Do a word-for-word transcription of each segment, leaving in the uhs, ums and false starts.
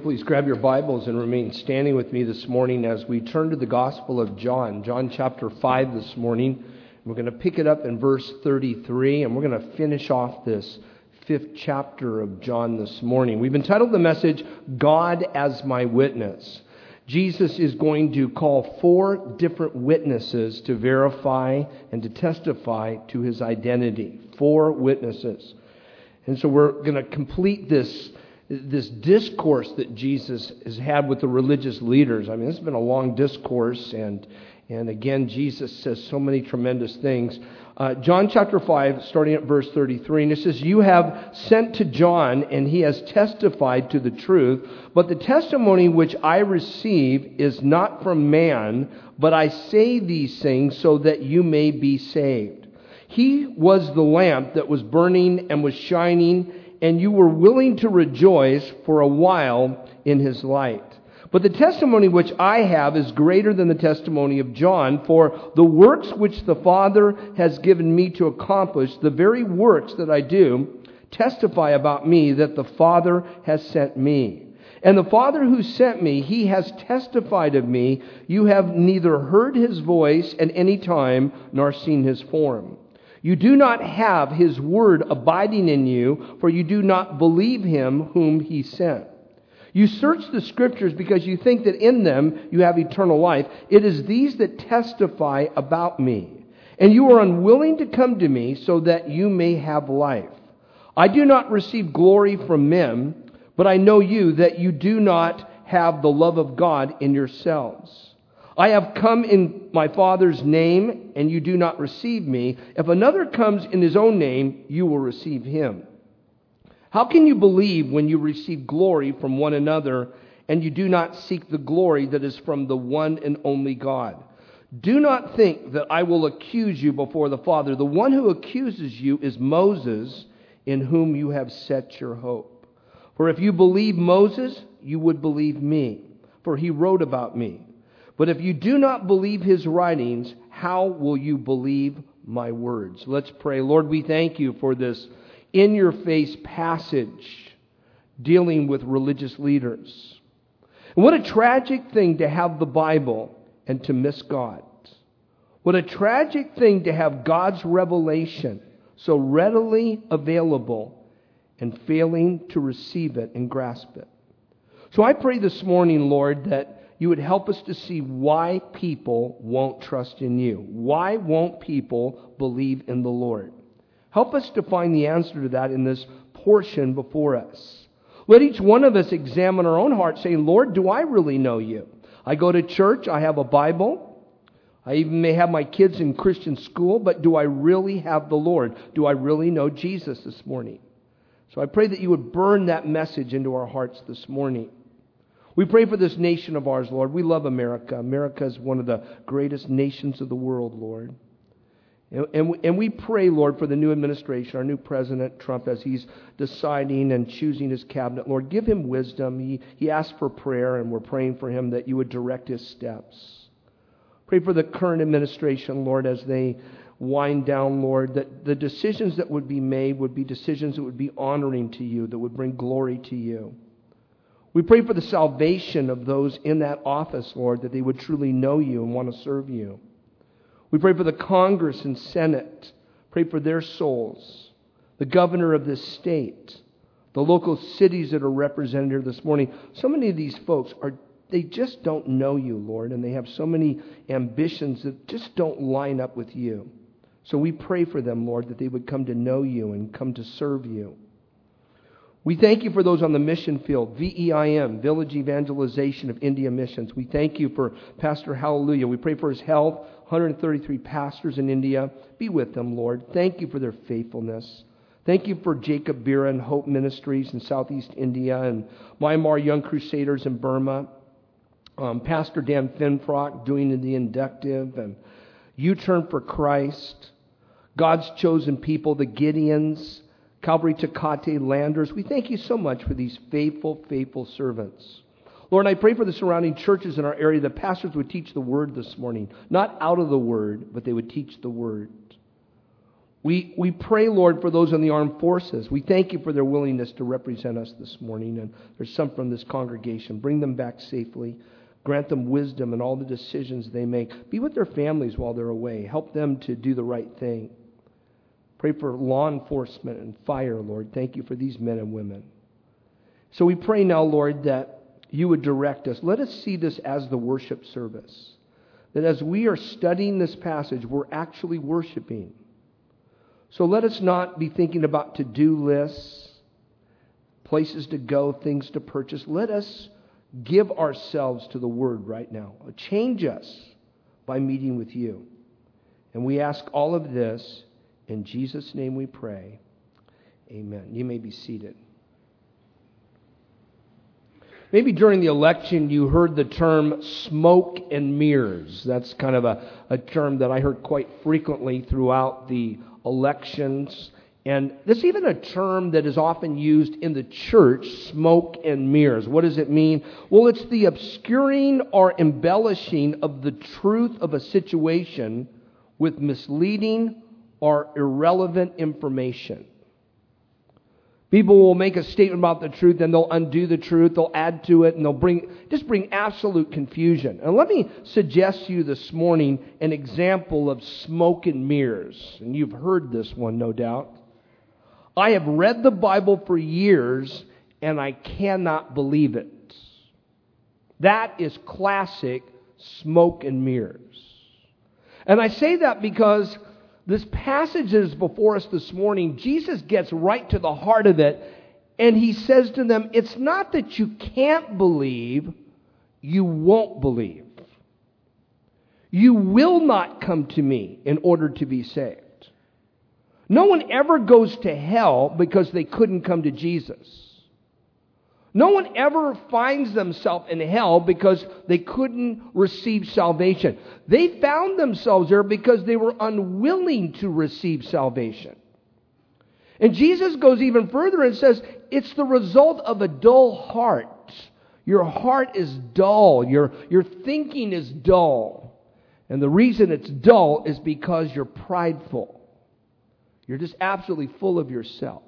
please grab your Bibles and remain standing with me this morning as we turn to the Gospel of John, John chapter five this morning. We're going to pick it up in verse thirty-three, and we're going to finish off this fifth chapter of John this morning. We've entitled the message, God as My Witness. Jesus is going to call four different witnesses to verify and to testify to his identity. Four witnesses. And so we're going to complete this This discourse that Jesus has had with the religious leaders. I mean, this has been a long discourse, and and again, Jesus says so many tremendous things. Uh, John chapter five, starting at verse thirty-three, and it says, "You have sent to John, and he has testified to the truth, but the testimony which I receive is not from man, but I say these things so that you may be saved. He was the lamp that was burning and was shining, and you were willing to rejoice for a while in his light. But the testimony which I have is greater than the testimony of John, for the works which the Father has given me to accomplish, the very works that I do, testify about me that the Father has sent me. And the Father who sent me, he has testified of me. You have neither heard his voice at any time, nor seen his form. You do not have his word abiding in you, for you do not believe him whom he sent. You search the Scriptures because you think that in them you have eternal life. It is these that testify about me. And you are unwilling to come to me so that you may have life. I do not receive glory from men, but I know you that you do not have the love of God in yourselves. I have come in my Father's name, and you do not receive me. If another comes in his own name, you will receive him. How can you believe when you receive glory from one another, and you do not seek the glory that is from the one and only God? Do not think that I will accuse you before the Father. The one who accuses you is Moses, in whom you have set your hope. For if you believe Moses, you would believe me, for he wrote about me. But if you do not believe his writings, how will you believe my words?" Let's pray. Lord, we thank you for this in-your-face passage dealing with religious leaders. And what a tragic thing to have the Bible and to miss God. What a tragic thing to have God's revelation so readily available and failing to receive it and grasp it. So I pray this morning, Lord, that you would help us to see why people won't trust in you. Why won't people believe in the Lord? Help us to find the answer to that in this portion before us. Let each one of us examine our own heart, saying, Lord, do I really know you? I go to church, I have a Bible, I even may have my kids in Christian school, but do I really have the Lord? Do I really know Jesus this morning? So I pray that you would burn that message into our hearts this morning. We pray for this nation of ours, Lord. We love America. America is one of the greatest nations of the world, Lord. And, and, we, and we pray, Lord, for the new administration, our new President Trump, as he's deciding and choosing his cabinet. Lord, give him wisdom. He, he asked for prayer, and we're praying for him that you would direct his steps. Pray for the current administration, Lord, as they wind down, Lord, that the decisions that would be made would be decisions that would be honoring to you, that would bring glory to you. We pray for the salvation of those in that office, Lord, that they would truly know you and want to serve you. We pray for the Congress and Senate. Pray for their souls. The governor of this state. The local cities that are represented here this morning. So many of these folks, are they just don't know you, Lord, and they have so many ambitions that just don't line up with you. So we pray for them, Lord, that they would come to know you and come to serve you. We thank you for those on the mission field, V E I M, Village Evangelization of India Missions. We thank you for Pastor Hallelujah. We pray for his health, one hundred thirty-three pastors in India. Be with them, Lord. Thank you for their faithfulness. Thank you for Jacob Bira and Hope Ministries in Southeast India and Myanmar Young Crusaders in Burma. Um, Pastor Dan Finfrock doing the inductive and U-Turn for Christ. God's chosen people, the Gideons, Calvary Tecate Landers. We thank you so much for these faithful, faithful servants. Lord, I pray for the surrounding churches in our area that pastors would teach the Word this morning. Not out of the Word, but they would teach the Word. We, we pray, Lord, for those in the armed forces. We thank you for their willingness to represent us this morning. And there's some from this congregation. Bring them back safely. Grant them wisdom in all the decisions they make. Be with their families while they're away. Help them to do the right thing. Pray for law enforcement and fire, Lord. Thank you for these men and women. So we pray now, Lord, that you would direct us. Let us see this as the worship service. That as we are studying this passage, we're actually worshiping. So let us not be thinking about to-do lists, places to go, things to purchase. Let us give ourselves to the Word right now. Change us by meeting with you. And we ask all of this in Jesus' name we pray. Amen. You may be seated. Maybe during the election you heard the term smoke and mirrors. That's kind of a, a term that I heard quite frequently throughout the elections. And this is even a term that is often used in the church, smoke and mirrors. What does it mean? Well, it's the obscuring or embellishing of the truth of a situation with misleading or irrelevant information. People will make a statement about the truth, and they'll undo the truth, they'll add to it, and they'll bring just bring absolute confusion. And let me suggest to you this morning an example of smoke and mirrors. And you've heard this one, no doubt. I have read the Bible for years, and I cannot believe it. That is classic smoke and mirrors. And I say that because this passage that is before us this morning, Jesus gets right to the heart of it, and he says to them, it's not that you can't believe, you won't believe. You will not come to me in order to be saved. No one ever goes to hell because they couldn't come to Jesus. No one ever finds themselves in hell because they couldn't receive salvation. They found themselves there because they were unwilling to receive salvation. And Jesus goes even further and says, it's the result of a dull heart. Your heart is dull. Your, your thinking is dull. And the reason it's dull is because you're prideful. You're just absolutely full of yourself.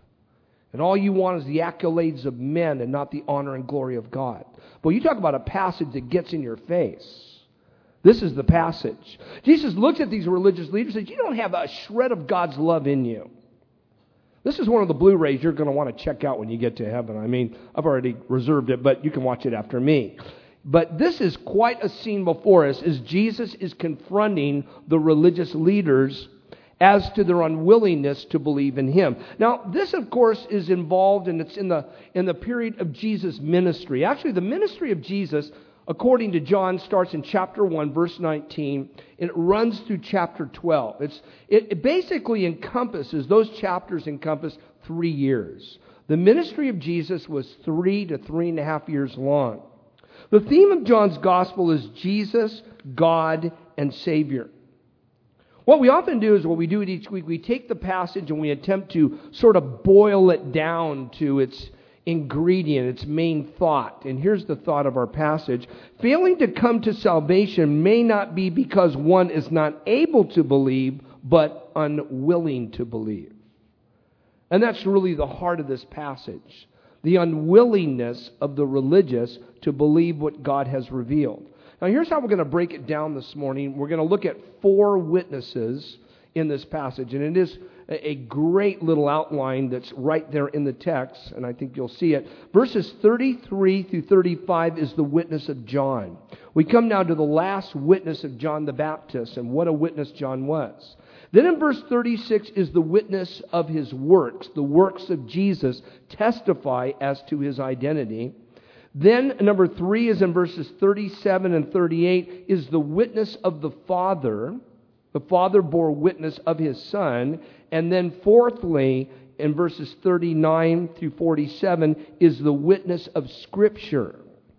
And all you want is the accolades of men and not the honor and glory of God. But you talk about a passage that gets in your face. This is the passage. Jesus looks at these religious leaders and says, you don't have a shred of God's love in you. This is one of the Blu-rays you're going to want to check out when you get to heaven. I mean, I've already reserved it, but you can watch it after me. But this is quite a scene before us as Jesus is confronting the religious leaders as to their unwillingness to believe in Him. Now, this, of course, is involved, and it's in the in the period of Jesus' ministry. Actually, the ministry of Jesus, according to John, starts in chapter one, verse nineteen, and it runs through chapter twelve. It's it, it basically encompasses, those chapters encompass three years. The ministry of Jesus was three to three and a half years long. The theme of John's gospel is Jesus, God, and Savior. What we often do is what we do it each week, we take the passage and we attempt to sort of boil it down to its ingredient, its main thought. And here's the thought of our passage. Failing to come to salvation may not be because one is not able to believe, but unwilling to believe. And that's really the heart of this passage. The unwillingness of the religious to believe what God has revealed. Now, here's how we're going to break it down this morning. We're going to look at four witnesses in this passage. And it is a great little outline that's right there in the text, and I think you'll see it. Verses thirty-three through thirty-five is the witness of John. We come now to the last witness of John the Baptist, and what a witness John was. Then in verse thirty-six is the witness of his works. The works of Jesus testify as to his identity. Then, number three is in verses thirty-seven and thirty-eight, is the witness of the Father. The Father bore witness of His Son. And then fourthly, in verses thirty-nine through forty-seven, is the witness of Scripture.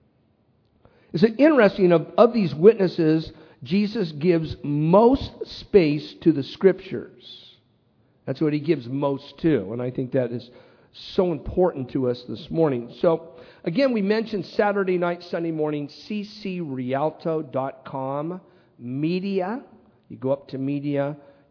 It's interesting, of, of these witnesses, Jesus gives most space to the Scriptures. That's what He gives most to. And I think that is so important to us this morning. So, again, we mentioned Saturday night, Sunday morning, c c rialto dot com, media. You go up to media,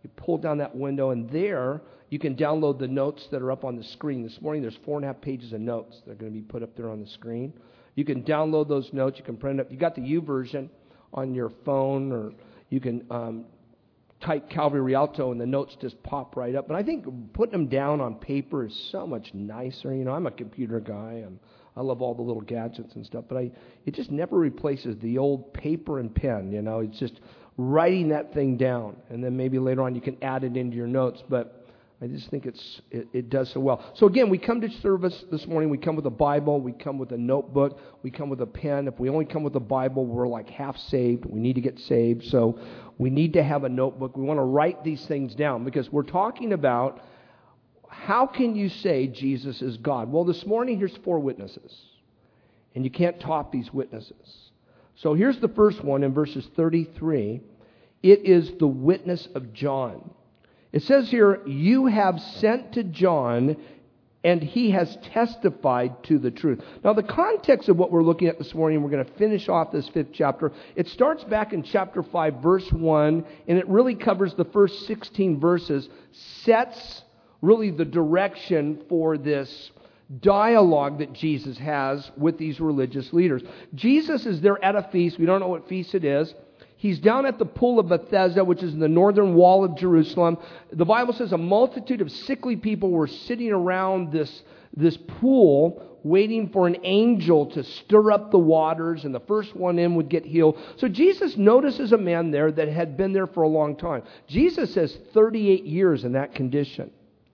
You pull down that window, and there you can download the notes that are up on the screen. This morning there's four and a half pages of notes that are going to be put up there on the screen. You can download those notes. You can print it up. You got the U version on your phone, or you can um, type Calvary Rialto, and the notes just pop right up. And I think putting them down on paper is so much nicer. You know, I'm a computer guy, and I love all the little gadgets and stuff, but I it just never replaces the old paper and pen. You know, it's just writing that thing down, and then maybe later on you can add it into your notes. But I just think it's it, it does so well. So again, we come to service this morning. We come with a Bible. We come with a notebook. We come with a pen. If we only come with a Bible, we're like half saved. We need to get saved. So we need to have a notebook. We want to write these things down because we're talking about how can you say Jesus is God? Well, this morning, here's four witnesses. And you can't top these witnesses. So here's the first one in verses thirty-three. It is the witness of John. It says here, you have sent to John, and he has testified to the truth. Now, the context of what we're looking at this morning, we're going to finish off this fifth chapter. It starts back in chapter five, verse one, and it really covers the first sixteen verses, sets really the direction for this dialogue that Jesus has with these religious leaders. Jesus is there at a feast. We don't know what feast it is. He's down at the pool of Bethesda, which is in the northern wall of Jerusalem. The Bible says a multitude of sickly people were sitting around this, this pool waiting for an angel to stir up the waters, and the first one in would get healed. So Jesus notices a man there that had been there for a long time. Jesus says thirty-eight years in that condition.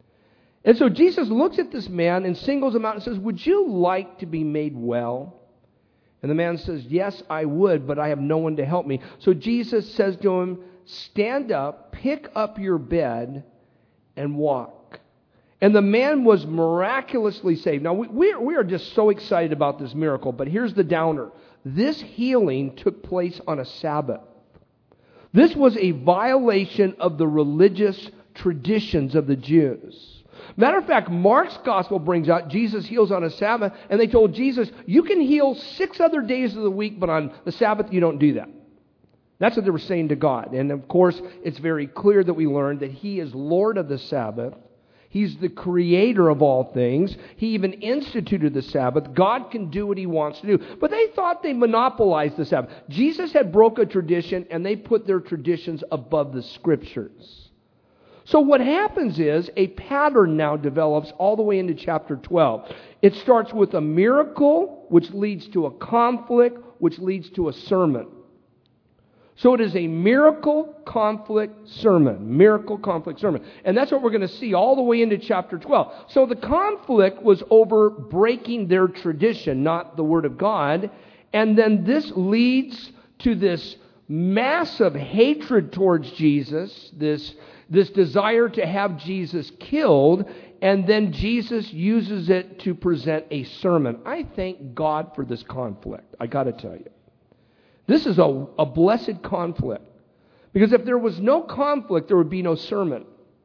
And so Jesus looks at this man and singles him out and says, would you like to be made well? And the man says, yes, I would, but I have no one to help me. So Jesus says to him, stand up, pick up your bed, and walk. And the man was miraculously saved. Now, we, we, are, we are just so excited about this miracle, but here's the downer. This healing took place on a Sabbath. This was a violation of the religious traditions of the Jews. Matter of fact, Mark's gospel brings out Jesus heals on a Sabbath, and they told Jesus, you can heal six other days of the week, but on the Sabbath you don't do that. That's what they were saying to God. And of course, it's very clear that we learned that He is Lord of the Sabbath. He's the creator of all things. He even instituted the Sabbath. God can do what He wants to do. But they thought they monopolized the Sabbath. Jesus had broke a tradition, and they put their traditions above the Scriptures. So what happens is a pattern now develops all the way into chapter twelve. It starts with a miracle, which leads to a conflict, which leads to a sermon. So it is a miracle, conflict, sermon. Miracle, conflict, sermon. And that's what we're going to see all the way into chapter twelve. So the conflict was over breaking their tradition, not the Word of God. And then this leads to this massive hatred towards Jesus, this This desire to have Jesus killed, and then Jesus uses it to present a sermon. I thank God for this conflict. I got to tell you. This is a, a blessed conflict. Because if there was no conflict, there would be no sermon.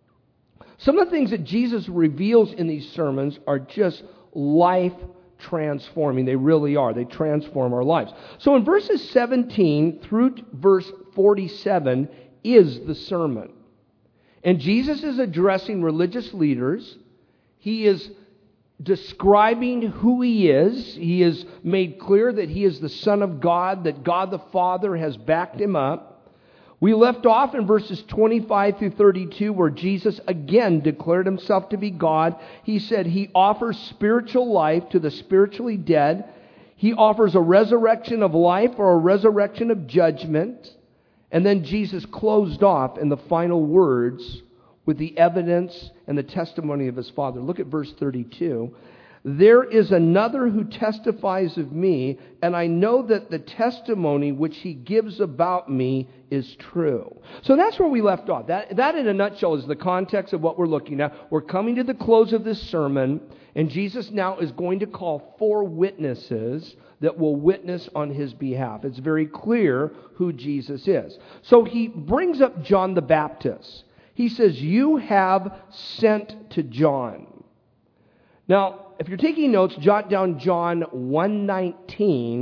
Some of the things that Jesus reveals in these sermons are just life transforming. They really are. They transform our lives. So in verses seventeen through verse forty-seven is the sermon. And Jesus is addressing religious leaders. He is describing who He is. He has made clear that He is the Son of God, that God the Father has backed Him up. We left off in verses twenty-five through thirty-two where Jesus again declared Himself to be God. He said He offers spiritual life to the spiritually dead. He offers a resurrection of life or a resurrection of judgment. And then Jesus closed off in the final words with the evidence and the testimony of His Father. Look at verse thirty-two. There is another who testifies of me, and I know that the testimony which he gives about me is true. So that's where we left off. That, that in a nutshell is the context of what we're looking at. We're coming to the close of this sermon, and Jesus now is going to call four witnesses that will witness on His behalf. It's very clear who Jesus is. So He brings up John the Baptist. He says, you have sent to John. Now, if you're taking notes, jot down John one nineteen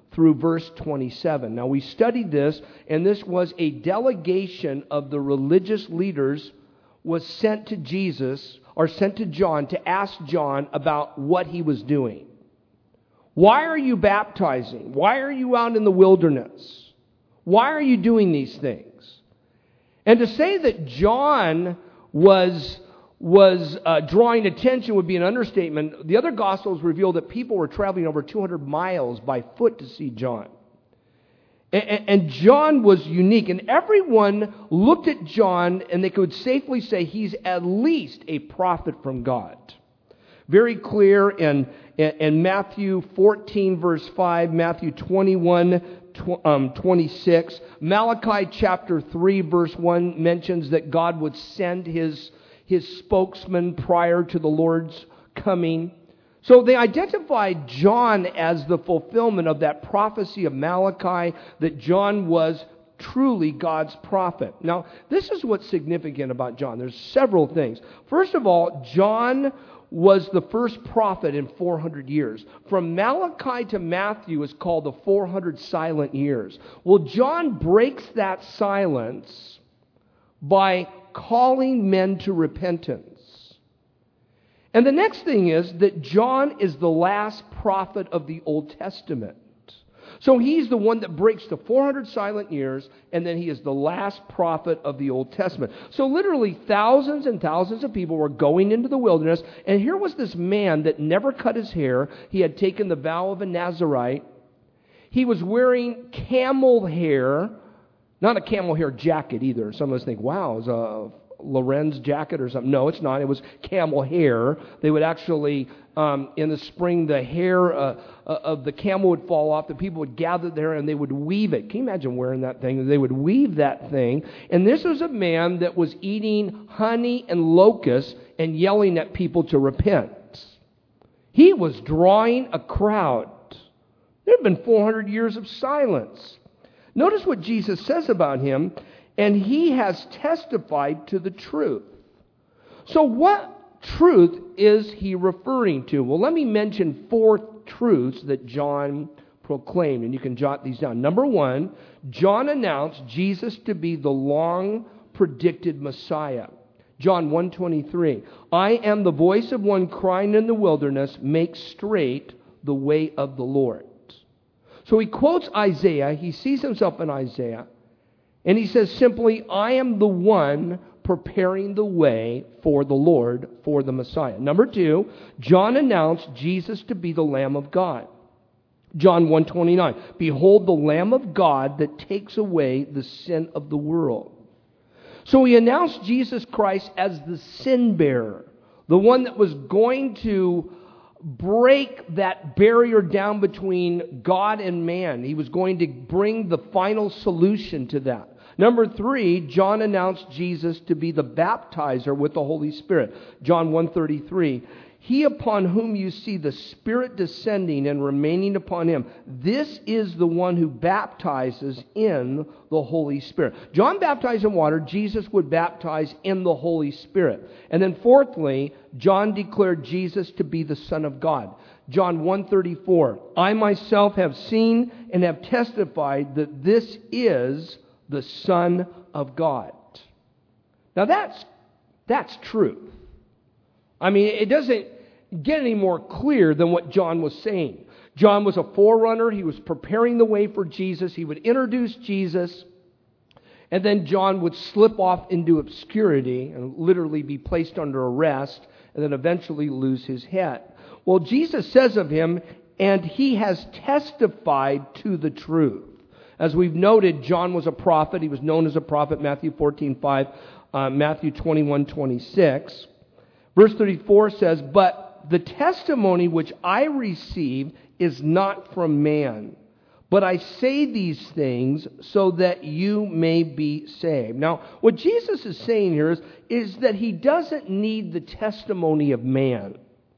through verse twenty-seven. Now, we studied this, and this was a delegation of the religious leaders was sent to Jesus, or sent to John, to ask John about what he was doing. Why are you baptizing? Why are you out in the wilderness? Why are you doing these things? And to say that John was, was uh, drawing attention would be an understatement. The other Gospels reveal that people were traveling over two hundred miles by foot to see John. And, and John was unique. And everyone looked at John and they could safely say he's at least a prophet from God. Very clear in, in Matthew fourteen, verse five, Matthew twenty-one, twenty-six. Malachi chapter three, verse one mentions that God would send his, his spokesman prior to the Lord's coming. So they identified John as the fulfillment of that prophecy of Malachi, that John was truly God's prophet. Now, this is what's significant about John. There's several things. First of all, John was the first prophet in four hundred years. From Malachi to Matthew is called the four hundred silent years. Well, John breaks that silence by calling men to repentance. And the next thing is that John is the last prophet of the Old Testament. So he's the one that breaks the four hundred silent years, and then he is the last prophet of the Old Testament. So literally thousands and thousands of people were going into the wilderness, and here was this man that never cut his hair. He had taken the vow of a Nazirite. He was wearing camel hair, not a camel hair jacket either. Some of us think, wow, it's a Lorenz jacket or something. No, it's not. It was camel hair. They would actually, um, in the spring, the hair uh, of the camel would fall off. The people would gather there and they would weave it. Can you imagine wearing that thing? They would weave that thing. And this was a man that was eating honey and locusts and yelling at people to repent. He was drawing a crowd. There had been four hundred years of silence. Notice what Jesus says about him. And he has testified to the truth. So what truth is he referring to? Well, let me mention four truths that John proclaimed, and you can jot these down. Number one, John announced Jesus to be the long-predicted Messiah. John one twenty-three, I am the voice of one crying in the wilderness, make straight the way of the Lord. So he quotes Isaiah. He sees himself in Isaiah. And he says simply, I am the one preparing the way for the Lord, for the Messiah. Number two, John announced Jesus to be the Lamb of God. John one twenty-nine, behold the Lamb of God that takes away the sin of the world. So he announced Jesus Christ as the sin bearer, the one that was going to break that barrier down between God and man. He was going to bring the final solution to that. Number three, John announced Jesus to be the baptizer with the Holy Spirit. John one thirty-three, he upon whom you see the Spirit descending and remaining upon him, this is the one who baptizes in the Holy Spirit. John baptized in water, Jesus would baptize in the Holy Spirit. And then fourthly, John declared Jesus to be the Son of God. John one thirty-four, I myself have seen and have testified that this is the Son of God. Now that's that's truth. I mean, it doesn't get any more clear than what John was saying. John was a forerunner. He was preparing the way for Jesus. He would introduce Jesus, and then John would slip off into obscurity and literally be placed under arrest, and then eventually lose his head. Well, Jesus says of him, and he has testified to the truth. As we've noted, John was a prophet. He was known as a prophet, Matthew fourteen five, uh, Matthew twenty-one twenty-six. Verse thirty-four says, but the testimony which I receive is not from man, but I say these things so that you may be saved. Now, what Jesus is saying here is, is that he doesn't need the testimony of man.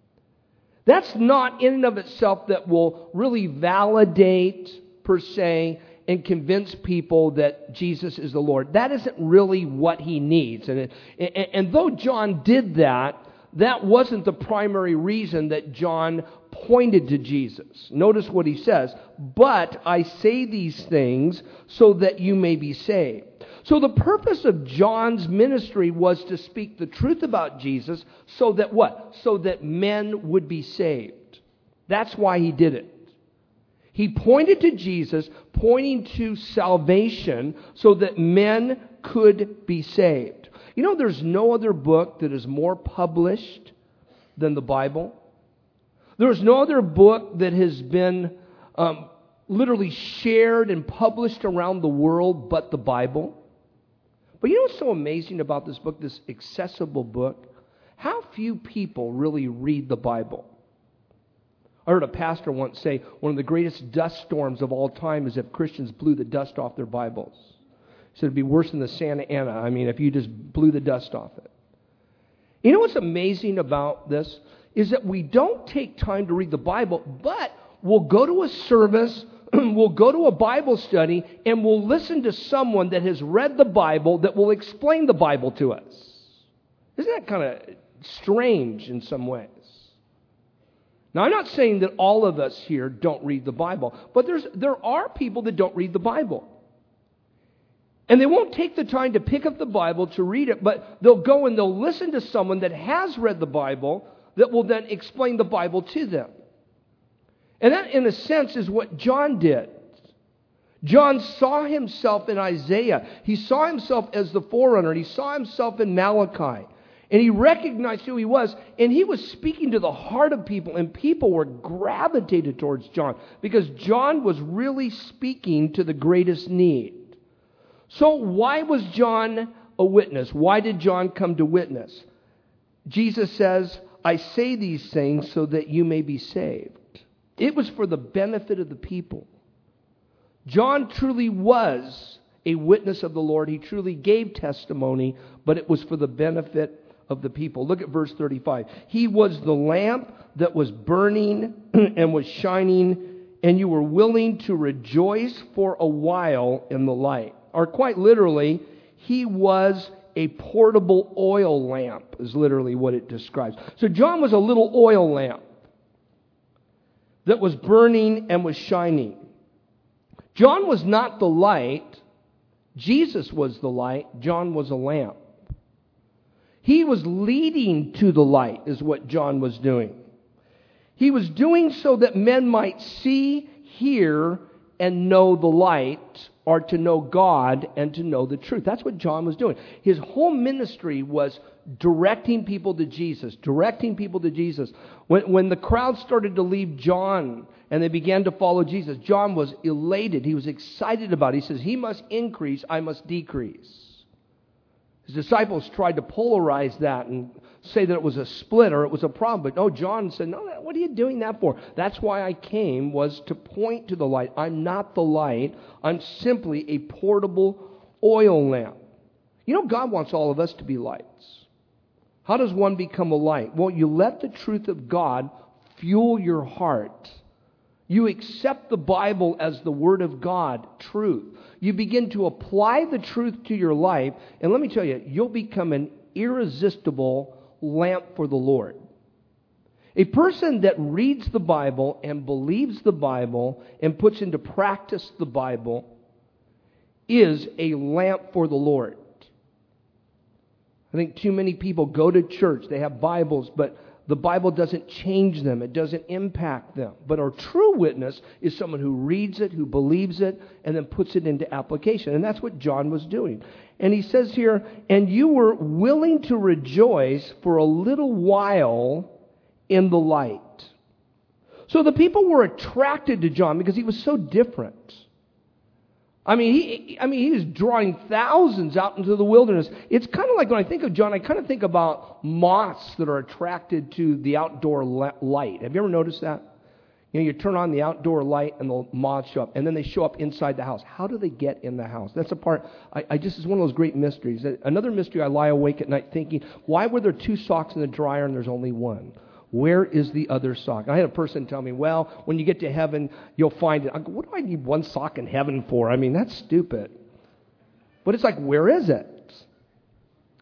That's not in and of itself that will really validate, per se, and convince people that Jesus is the Lord. That isn't really what he needs. And, it, and, and though John did that, that wasn't the primary reason that John pointed to Jesus. Notice what he says. But I say these things so that you may be saved. So the purpose of John's ministry was to speak the truth about Jesus so that what? So that men would be saved. That's why he did it. He pointed to Jesus, pointing to salvation so that men could be saved. You know, there's no other book that is more published than the Bible. There's no other book that has been um, literally shared and published around the world but the Bible. But you know what's so amazing about this book, this accessible book? How few people really read the Bible. I heard a pastor once say, one of the greatest dust storms of all time is if Christians blew the dust off their Bibles. He said it'd be worse than the Santa Ana. I mean, if you just blew the dust off it. You know what's amazing about this? Is that we don't take time to read the Bible, but we'll go to a service, we'll go to a Bible study, and we'll listen to someone that has read the Bible that will explain the Bible to us. Isn't that kind of strange in some ways? Now, I'm not saying that all of us here don't read the Bible, but there's there are people that don't read the Bible. And they won't take the time to pick up the Bible to read it, but they'll go and they'll listen to someone that has read the Bible that will then explain the Bible to them. And that, in a sense, is what John did. John saw himself in Isaiah. He saw himself as the forerunner. He saw himself in Malachi. And he recognized who he was, and he was speaking to the heart of people, and people were gravitated towards John because John was really speaking to the greatest need. So why was John a witness? Why did John come to witness? Jesus says, I say these things so that you may be saved. It was for the benefit of the people. John truly was a witness of the Lord. He truly gave testimony, but it was for the benefit of the people. Look at verse thirty-five. He was the lamp that was burning and was shining, and you were willing to rejoice for a while in the light. Or quite literally, he was a portable oil lamp, is literally what it describes. So John was a little oil lamp that was burning and was shining. John was not the light. Jesus was the light. John was a lamp. He was leading to the light, is what John was doing. He was doing so that men might see, hear, and know the light, or to know God and to know the truth. That's what John was doing. His whole ministry was directing people to Jesus, directing people to Jesus. When, when the crowd started to leave John and they began to follow Jesus, John was elated. He was excited about it. He says, he must increase, I must decrease. His disciples tried to polarize that and say that it was a split or it was a problem. But no, John said, no, what are you doing that for? That's why I came, was to point to the light. I'm not the light. I'm simply a portable oil lamp. You know, God wants all of us to be lights. How does one become a light? Well, you let the truth of God fuel your heart. You accept the Bible as the Word of God, truth. You begin to apply the truth to your life, and let me tell you, you'll become an irresistible lamp for the Lord. A person that reads the Bible and believes the Bible and puts into practice the Bible is a lamp for the Lord. I think too many people go to church, they have Bibles, but the Bible doesn't change them. It doesn't impact them. But our true witness is someone who reads it, who believes it, and then puts it into application. And that's what John was doing. And he says here, and you were willing to rejoice for a little while in the light. So the people were attracted to John because he was so different. I mean, he, I mean, he was drawing thousands out into the wilderness. It's kind of like when I think of John, I kind of think about moths that are attracted to the outdoor light. Have you ever noticed that? You know, you turn on the outdoor light and the moths show up, and then they show up inside the house. How do they get in the house? That's a part, I, I just, it's one of those great mysteries. Another mystery, I lie awake at night thinking, why were there two socks in the dryer and there's only one? Where is the other sock? I had a person tell me, well, when you get to heaven, you'll find it. I go, what do I need one sock in heaven for? I mean, that's stupid. But it's like, where is it?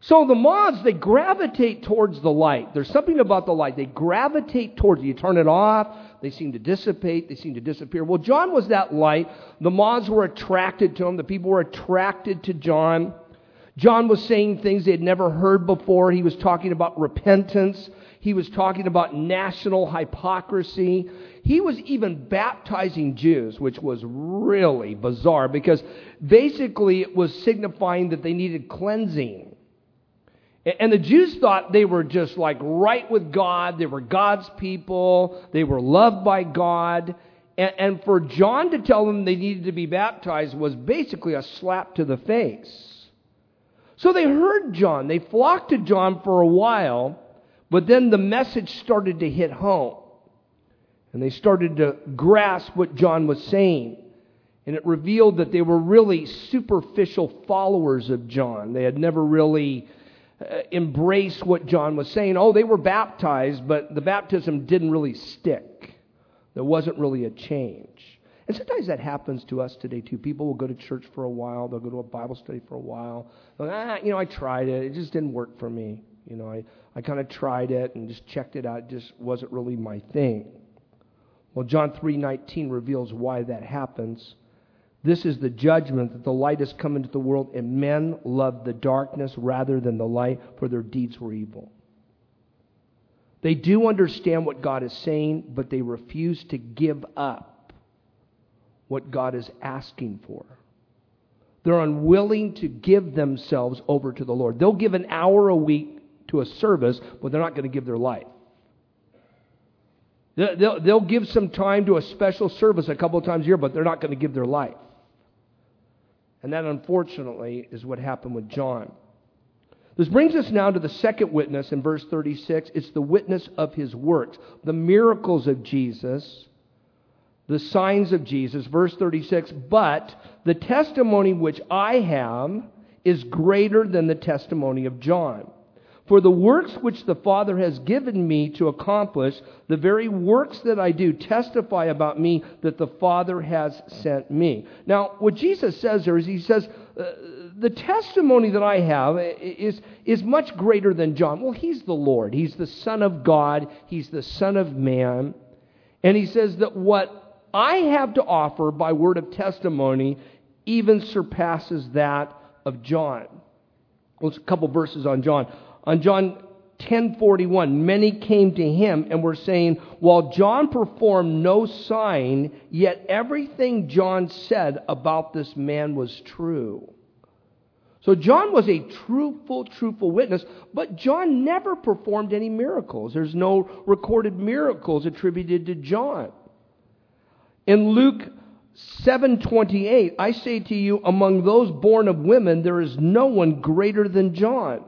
So the moths, they gravitate towards the light. There's something about the light. They gravitate towards it. You turn it off, they seem to dissipate, they seem to disappear. Well, John was that light. The moths were attracted to him. The people were attracted to John. John was saying things they had never heard before. He was talking about repentance. He was talking about national hypocrisy. He was even baptizing Jews, which was really bizarre because basically it was signifying that they needed cleansing. And the Jews thought they were just like right with God. They were God's people. They were loved by God. And for John to tell them they needed to be baptized was basically a slap to the face. So they heard John. They flocked to John for a while. But then the message started to hit home. And they started to grasp what John was saying. And it revealed that they were really superficial followers of John. They had never really uh, embraced what John was saying. Oh, they were baptized, but the baptism didn't really stick. There wasn't really a change. And sometimes that happens to us today too. People will go to church for a while. They'll go to a Bible study for a while. They'll, ah, you know, I tried it. It just didn't work for me. You know, I, I kind of tried it and just checked it out. It just wasn't really my thing. Well, John three nineteen reveals why that happens. This is the judgment that the light has come into the world, and men loved the darkness rather than the light, for their deeds were evil. They do understand what God is saying, but they refuse to give up what God is asking for. They're unwilling to give themselves over to the Lord. They'll give an hour a week to a service, but they're not going to give their life. They'll, they'll give some time to a special service a couple of times a year, but they're not going to give their life. And that, unfortunately, is what happened with John. This brings us now to the second witness in verse thirty-six. It's the witness of his works, the miracles of Jesus, the signs of Jesus. Verse thirty-six, but the testimony which I have is greater than the testimony of John. For the works which the Father has given me to accomplish, the very works that I do testify about me that the Father has sent me. Now, what Jesus says there is he says, uh, the testimony that I have is, is much greater than John. Well, he's the Lord. He's the Son of God. He's the Son of Man. And he says that what I have to offer by word of testimony even surpasses that of John. Well, it's a couple verses on John. On John ten forty-one, many came to him and were saying, while John performed no sign, yet everything John said about this man was true. So John was a truthful, truthful witness, but John never performed any miracles. There's no recorded miracles attributed to John. In Luke seven twenty-eight, I say to you, among those born of women, there is no one greater than John.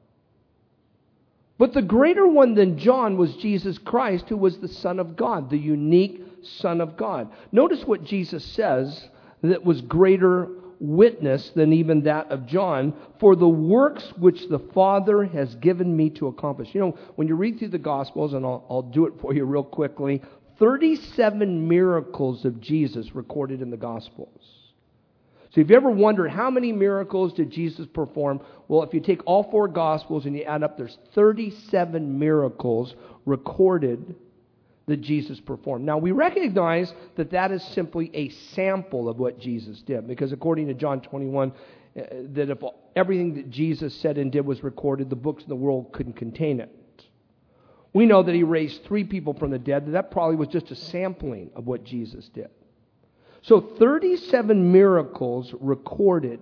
But the greater one than John was Jesus Christ, who was the Son of God, the unique Son of God. Notice what Jesus says that was greater witness than even that of John, for the works which the Father has given me to accomplish. You know, when you read through the Gospels, and I'll, I'll do it for you real quickly, thirty-seven miracles of Jesus recorded in the Gospels. So if you ever wondered how many miracles did Jesus perform, well, if you take all four Gospels and you add up, there's thirty-seven miracles recorded that Jesus performed. Now, we recognize that that is simply a sample of what Jesus did, because according to John twenty-one, uh, that if everything that Jesus said and did was recorded, the books in the world couldn't contain it. We know that he raised three people from the dead. That probably was just a sampling of what Jesus did. So thirty-seven miracles recorded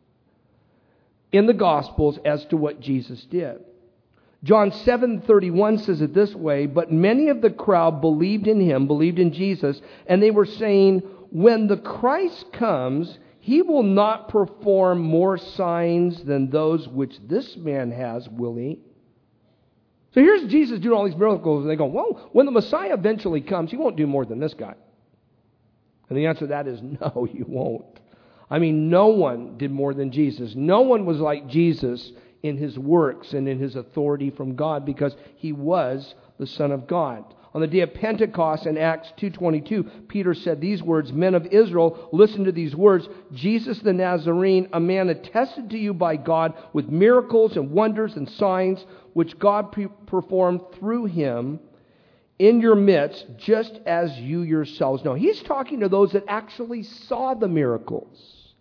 in the Gospels as to what Jesus did. John seven thirty-one says it this way, but many of the crowd believed in him, believed in Jesus, and they were saying, when the Christ comes, he will not perform more signs than those which this man has, will he? So here's Jesus doing all these miracles, and they go, well, when the Messiah eventually comes, he won't do more than this guy. And the answer to that is no, you won't. I mean, no one did more than Jesus. No one was like Jesus in his works and in his authority from God, because he was the Son of God. On the day of Pentecost in Acts two twenty-two, Peter said these words, "Men of Israel, listen to these words. Jesus the Nazarene, a man attested to you by God with miracles and wonders and signs, which God pre- performed through him in your midst, just as you yourselves know." He's talking to those that actually saw the miracles.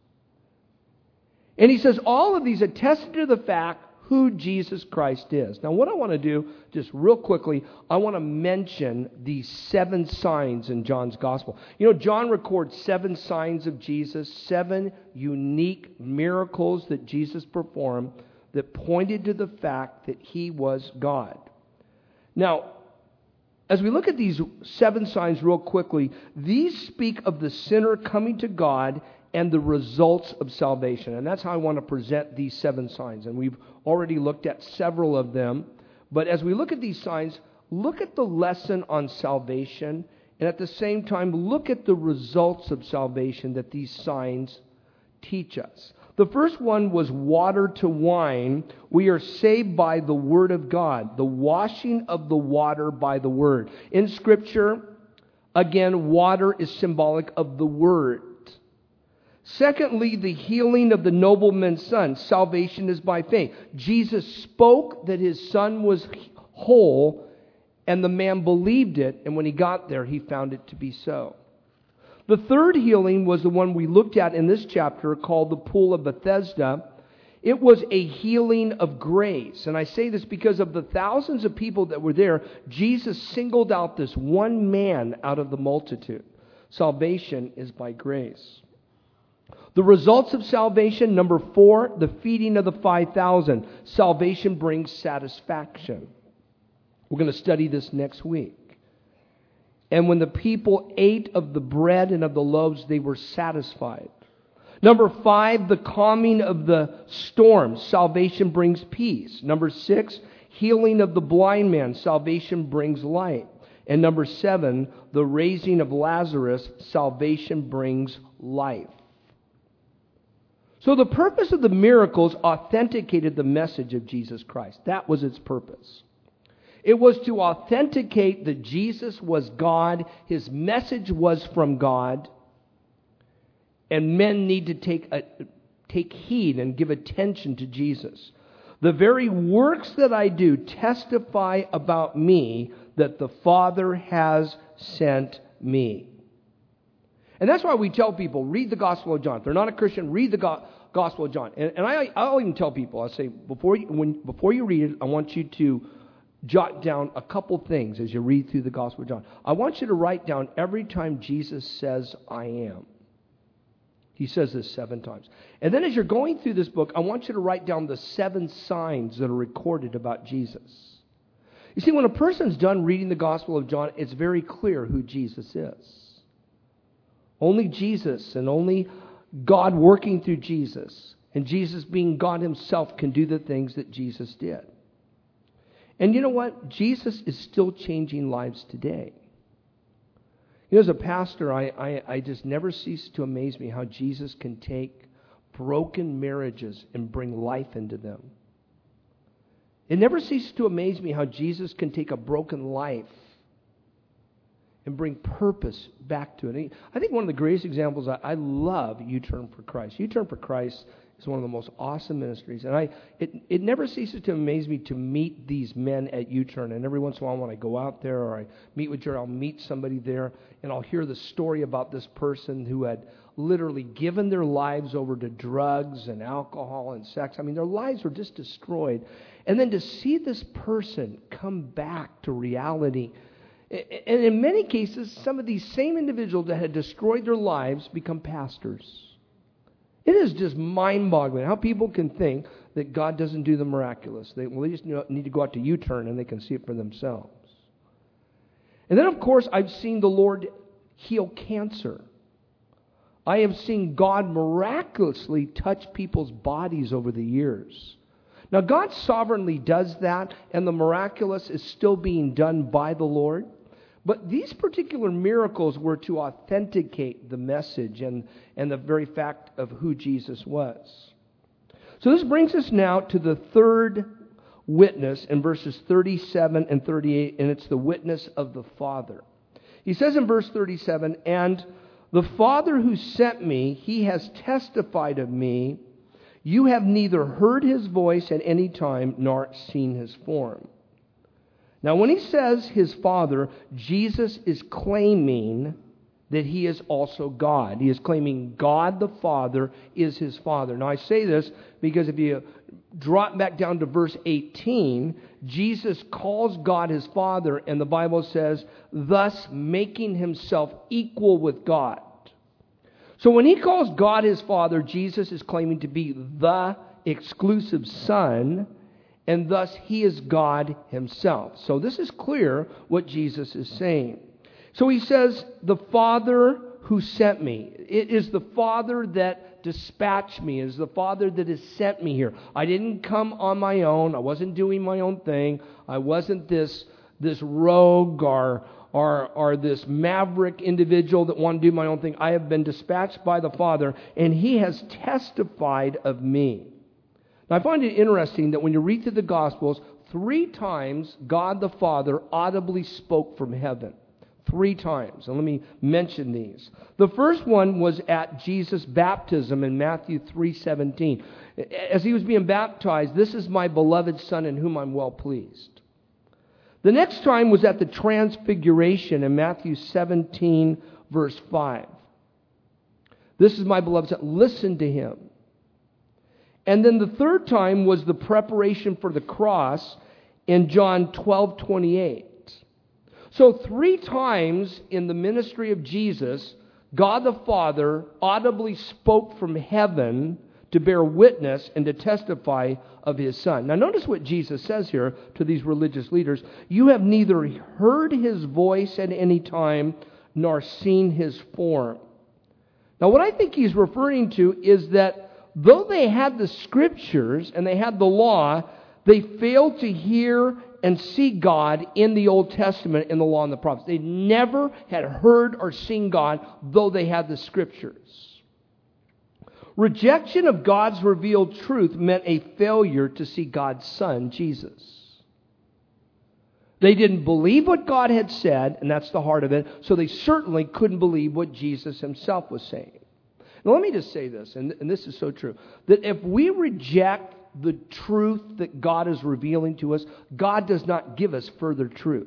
And he says all of these attested to the fact who Jesus Christ is. Now, what I want to do, just real quickly, I want to mention the seven signs in John's Gospel. You know, John records seven signs of Jesus, seven unique miracles that Jesus performed that pointed to the fact that he was God. Now, as we look at these seven signs real quickly, these speak of the sinner coming to God and the results of salvation. And that's how I want to present these seven signs. And we've already looked at several of them. But as we look at these signs, look at the lesson on salvation, and at the same time, look at the results of salvation that these signs teach us. The first one was water to wine. We are saved by the Word of God, the washing of the water by the Word. In Scripture, again, water is symbolic of the Word. Secondly, the healing of the nobleman's son. Salvation is by faith. Jesus spoke that his son was whole, and the man believed it, and when he got there, he found it to be so. The third healing was the one we looked at in this chapter called the Pool of Bethesda. It was a healing of grace. And I say this because of the thousands of people that were there, Jesus singled out this one man out of the multitude. Salvation is by grace. The results of salvation, number four, the feeding of the five thousand. Salvation brings satisfaction. We're going to study this next week. And when the people ate of the bread and of the loaves, they were satisfied. Number five, the calming of the storm. Salvation brings peace. Number six, healing of the blind man. Salvation brings light. And number seven, the raising of Lazarus. Salvation brings life. So the purpose of the miracles authenticated the message of Jesus Christ. That was its purpose. It was to authenticate that Jesus was God, his message was from God, and men need to take a, take heed and give attention to Jesus. The very works that I do testify about me that the Father has sent me. And that's why we tell people, read the Gospel of John. If they're not a Christian, read the Go- Gospel of John. And, and I, I'll even tell people, I'll say, before you, when, before you read it, I want you to jot down a couple things as you read through the Gospel of John. I want you to write down every time Jesus says, "I am." He says this seven times. And then as you're going through this book, I want you to write down the seven signs that are recorded about Jesus. You see, when a person's done reading the Gospel of John, it's very clear who Jesus is. Only Jesus and only God working through Jesus, and Jesus being God himself, can do the things that Jesus did. And you know what? Jesus is still changing lives today. You know, as a pastor, I, I, I just never cease to amaze me how Jesus can take broken marriages and bring life into them. It never ceases to amaze me how Jesus can take a broken life and bring purpose back to it. I think one of the greatest examples, I, I love U-Turn for Christ. U-Turn for Christ is one of the most awesome ministries. And I it, it never ceases to amaze me to meet these men at U-Turn. And every once in a while when I go out there or I meet with Jerry, I'll meet somebody there and I'll hear the story about this person who had literally given their lives over to drugs and alcohol and sex. I mean, their lives were just destroyed. And then to see this person come back to reality. And in many cases, some of these same individuals that had destroyed their lives become pastors. It is just mind-boggling how people can think that God doesn't do the miraculous. They, well, they just need to go out to U-Turn and they can see it for themselves. And then, of course, I've seen the Lord heal cancer. I have seen God miraculously touch people's bodies over the years. Now, God sovereignly does that, and the miraculous is still being done by the Lord. But these particular miracles were to authenticate the message and, and the very fact of who Jesus was. So this brings us now to the third witness in verses thirty-seven and thirty-eight, and it's the witness of the Father. He says in verse thirty-seven, "And the Father who sent me, he has testified of me. You have neither heard his voice at any time nor seen his form." Now, when he says his Father, Jesus is claiming that he is also God. He is claiming God the Father is his Father. Now, I say this because if you drop back down to verse eighteen, Jesus calls God his Father, and the Bible says, thus making himself equal with God. So when he calls God his Father, Jesus is claiming to be the exclusive Son, and thus he is God himself. So this is clear what Jesus is saying. So he says, the Father who sent me. It is the Father that dispatched me. It is the Father that has sent me here. I didn't come on my own. I wasn't doing my own thing. I wasn't this, this rogue or, or, or this maverick individual that wanted to do my own thing. I have been dispatched by the Father, and he has testified of me. Now, I find it interesting that when you read through the Gospels, three times God the Father audibly spoke from heaven. Three times. And let me mention these. The first one was at Jesus' baptism in Matthew three seventeen. As he was being baptized, "This is my beloved Son in whom I'm well pleased." The next time was at the transfiguration in Matthew seventeen verse five. "This is my beloved Son. Listen to him." And then the third time was the preparation for the cross in John twelve twenty-eight. So three times in the ministry of Jesus, God the Father audibly spoke from heaven to bear witness and to testify of his Son. Now notice what Jesus says here to these religious leaders. "You have neither heard his voice at any time nor seen his form." Now what I think he's referring to is that though they had the Scriptures and they had the law, they failed to hear and see God in the Old Testament in the law and the prophets. They never had heard or seen God, though they had the Scriptures. Rejection of God's revealed truth meant a failure to see God's Son, Jesus. They didn't believe what God had said, and that's the heart of it, so they certainly couldn't believe what Jesus himself was saying. Now let me just say this, and, and this is so true, that if we reject the truth that God is revealing to us, God does not give us further truth.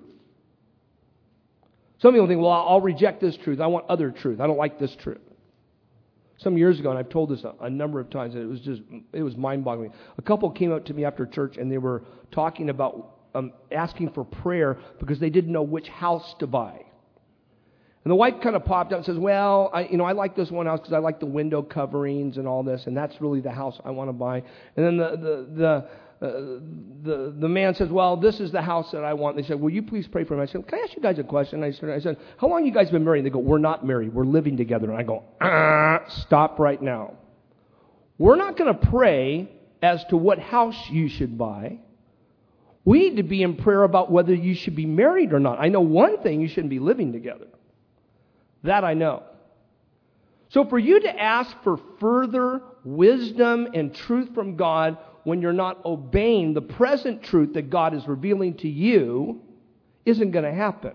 Some people think, well, I'll reject this truth. I want other truth. I don't like this truth. Some years ago, and I've told this a, a number of times, and it was just, it was mind-boggling. A couple came up to me after church, and they were talking about um, asking for prayer because they didn't know which house to buy. And the wife kind of popped up and says, well, I, you know, I like this one house because I like the window coverings and all this, and that's really the house I want to buy. And then the the the, uh, the the man says, well, this is the house that I want. They said, will you please pray for me? I said, can I ask you guys a question? I said, I said, how long have you guys been married? And they go, we're not married. We're living together. And I go, ah, stop right now. We're not going to pray as to what house you should buy. We need to be in prayer about whether you should be married or not. I know one thing, you shouldn't be living together. That I know. So for you to ask for further wisdom and truth from God when you're not obeying the present truth that God is revealing to you isn't going to happen.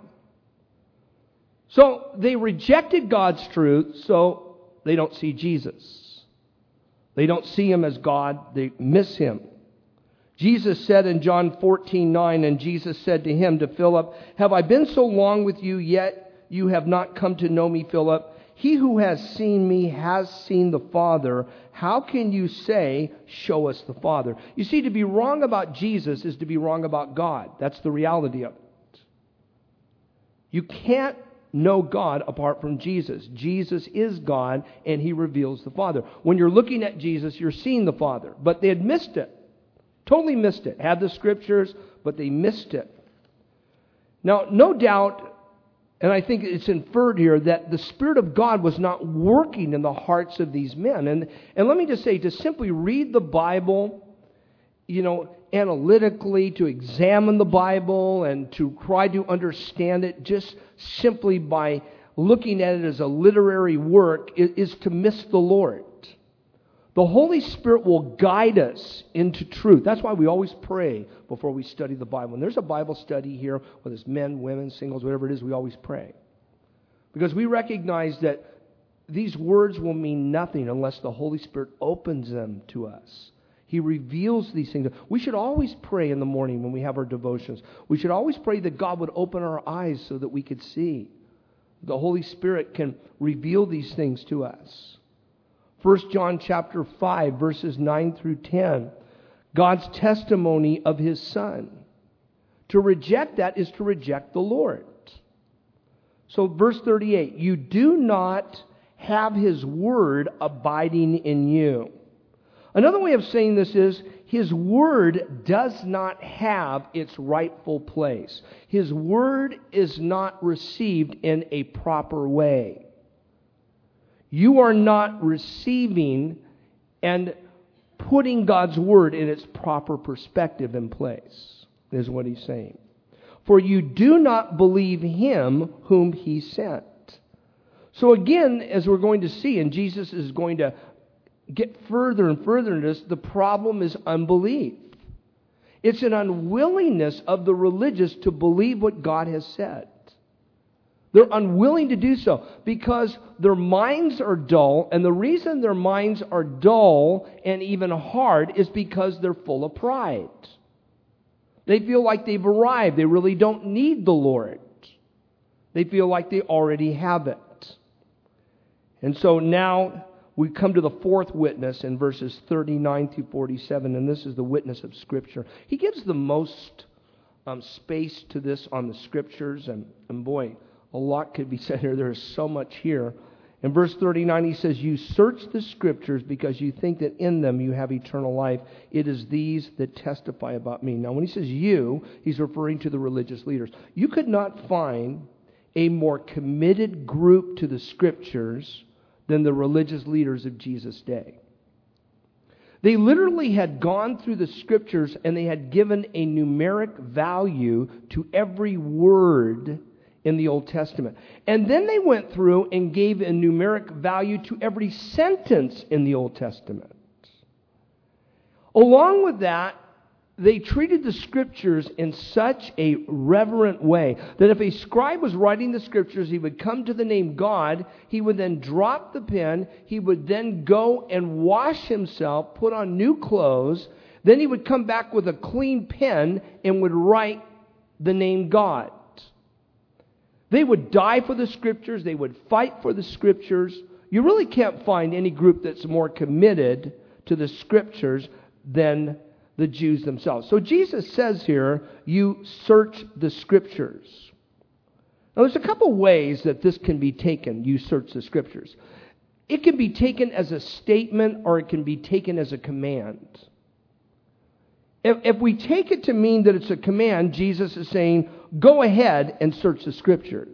So they rejected God's truth, so they don't see Jesus. They don't see him as God. They miss him. Jesus said in John fourteen nine, and Jesus said to him, to Philip, have I been so long with you, yet you have not come to know me, Philip? He who has seen me has seen the Father. How can you say, show us the Father? You see, to be wrong about Jesus is to be wrong about God. That's the reality of it. You can't know God apart from Jesus. Jesus is God, and he reveals the Father. When you're looking at Jesus, you're seeing the Father. But they had missed it. Totally missed it. Had the Scriptures, but they missed it. Now, no doubt, and I think it's inferred here that the Spirit of God was not working in the hearts of these men. And, and let me just say, to simply read the Bible, you know, analytically, to examine the Bible and to try to understand it just simply by looking at it as a literary work is, is to miss the Lord. The Holy Spirit will guide us into truth. That's why we always pray before we study the Bible. When there's a Bible study here, whether it's men, women, singles, whatever it is, we always pray. Because we recognize that these words will mean nothing unless the Holy Spirit opens them to us. He reveals these things. We should always pray in the morning when we have our devotions. We should always pray that God would open our eyes so that we could see. The Holy Spirit can reveal these things to us. First John chapter five, verses nine through ten. God's testimony of His Son. To reject that is to reject the Lord. So verse thirty-eight, you do not have His Word abiding in you. Another way of saying this is, His Word does not have its rightful place. His Word is not received in a proper way. You are not receiving and putting God's Word in its proper perspective and place, is what he's saying. For you do not believe Him whom He sent. So again, as we're going to see, and Jesus is going to get further and further into this, the problem is unbelief. It's an unwillingness of the religious to believe what God has said. They're unwilling to do so because their minds are dull, and the reason their minds are dull and even hard is because they're full of pride. They feel like they've arrived. They really don't need the Lord. They feel like they already have it. And so now we come to the fourth witness in verses thirty-nine through forty-seven, and this is the witness of Scripture. He gives the most um, space to this on the Scriptures, and, and boy, a lot could be said here. There is so much here. In verse thirty-nine, he says, you search the Scriptures because you think that in them you have eternal life. It is these that testify about me. Now, when he says you, he's referring to the religious leaders. You could not find a more committed group to the Scriptures than the religious leaders of Jesus' day. They literally had gone through the Scriptures and they had given a numeric value to every word in the Old Testament. And then they went through and gave a numeric value to every sentence in the Old Testament. Along with that, they treated the Scriptures in such a reverent way that if a scribe was writing the Scriptures, he would come to the name God, he would then drop the pen, he would then go and wash himself, put on new clothes, then he would come back with a clean pen and would write the name God. They would die for the Scriptures, they would fight for the Scriptures. You really can't find any group that's more committed to the Scriptures than the Jews themselves. So Jesus says here, you search the Scriptures. Now there's a couple ways that this can be taken, you search the Scriptures. It can be taken as a statement or it can be taken as a command. If, if we take it to mean that it's a command, Jesus is saying, go ahead and search the Scriptures.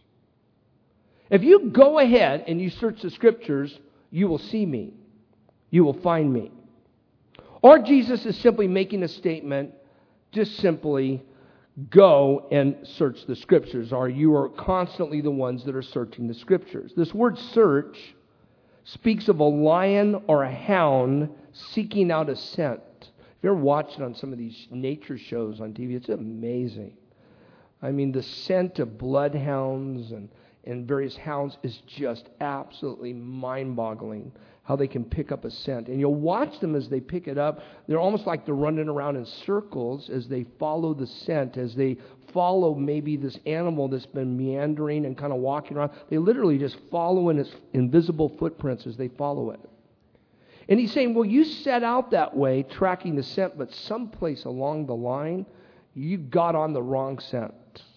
If you go ahead and you search the Scriptures, you will see me. You will find me. Or Jesus is simply making a statement, just simply go and search the Scriptures, or you are constantly the ones that are searching the Scriptures. This word search speaks of a lion or a hound seeking out a scent. If you're watching on some of these nature shows on T V, it's amazing. I mean, the scent of bloodhounds and, and various hounds is just absolutely mind-boggling. How they can pick up a scent. And you'll watch them as they pick it up. They're almost like they're running around in circles as they follow the scent, as they follow maybe this animal that's been meandering and kind of walking around. They literally just follow in its invisible footprints as they follow it. And he's saying, well, you set out that way, tracking the scent, but someplace along the line, you got on the wrong scent.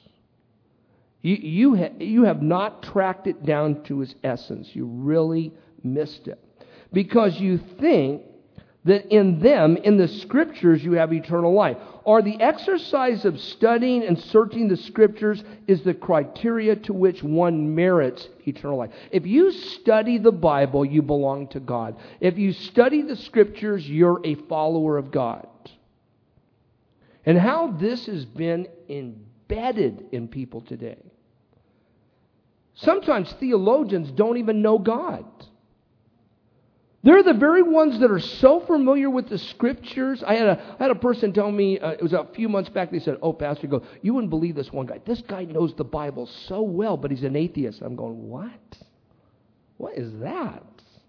You, you, ha- you have not tracked it down to its essence. You really missed it. Because you think that in them, in the Scriptures, you have eternal life. Or the exercise of studying and searching the Scriptures is the criteria to which one merits eternal life. If you study the Bible, you belong to God. If you study the Scriptures, you're a follower of God. And how this has been embedded in people today. Sometimes theologians don't even know God. They're the very ones that are so familiar with the Scriptures. I had a, I had a person tell me, uh, it was a few months back, they said, oh, Pastor, go, you wouldn't believe this one guy. This guy knows the Bible so well, but he's an atheist. I'm going, what? What is that?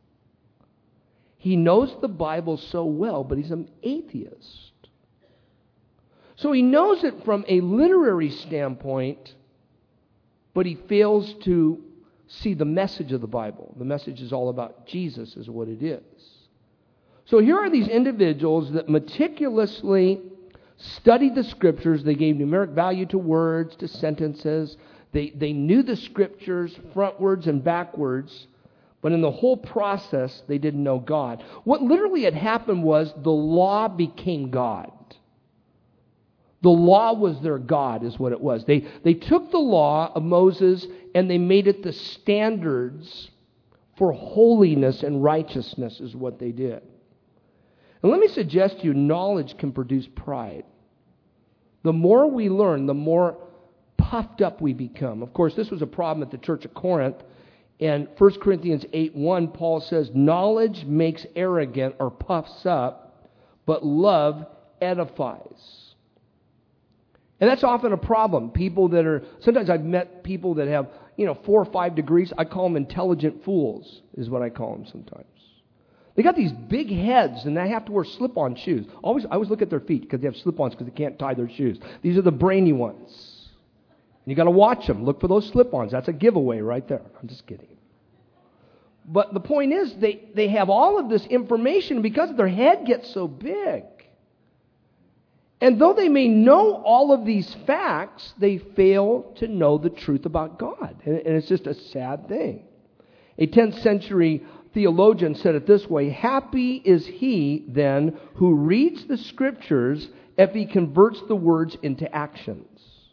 He knows the Bible so well, but he's an atheist. So he knows it from a literary standpoint, but he fails to see the message of the Bible. The message is all about Jesus, is what it is. So here are these individuals that meticulously studied the Scriptures. They gave numeric value to words, to sentences. They, they knew the Scriptures frontwards and backwards. But in the whole process, they didn't know God. What literally had happened was the law became God. The law was their God, is what it was. They, they took the law of Moses and they made it the standards for holiness and righteousness, is what they did. And let me suggest to you, knowledge can produce pride. The more we learn, the more puffed up we become. Of course, this was a problem at the church of Corinth. And First Corinthians eight one, Paul says, knowledge makes arrogant or puffs up, but love edifies. And that's often a problem. People that are, sometimes I've met people that have, you know, four or five degrees. I call them intelligent fools, is what I call them sometimes. They got these big heads, and they have to wear slip-on shoes. Always, I always look at their feet because they have slip-ons because they can't tie their shoes. These are the brainy ones. And you got to watch them. Look for those slip-ons. That's a giveaway right there. I'm just kidding. But the point is, they, they have all of this information because their head gets so big. And though they may know all of these facts, they fail to know the truth about God. And, and it's just a sad thing. A tenth century theologian said it this way, happy is he, then, who reads the Scriptures if he converts the words into actions.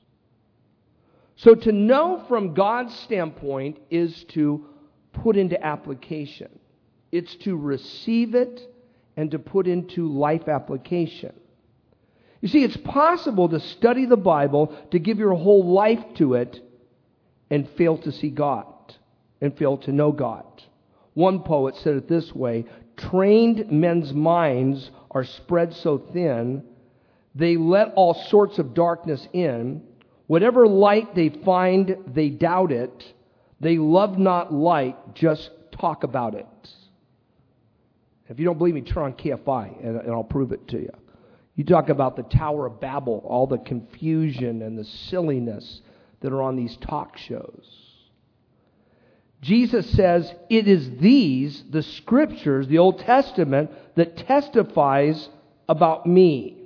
So to know from God's standpoint is to put into application. It's to receive it and to put into life application. You see, it's possible to study the Bible, to give your whole life to it, and fail to see God, and fail to know God. One poet said it this way, trained men's minds are spread so thin, they let all sorts of darkness in. Whatever light they find, they doubt it. They love not light, just talk about it. If you don't believe me, turn on K F I, and, and I'll prove it to you. You talk about the Tower of Babel, all the confusion and the silliness that are on these talk shows. Jesus says, it is these, the Scriptures, the Old Testament, that testifies about me.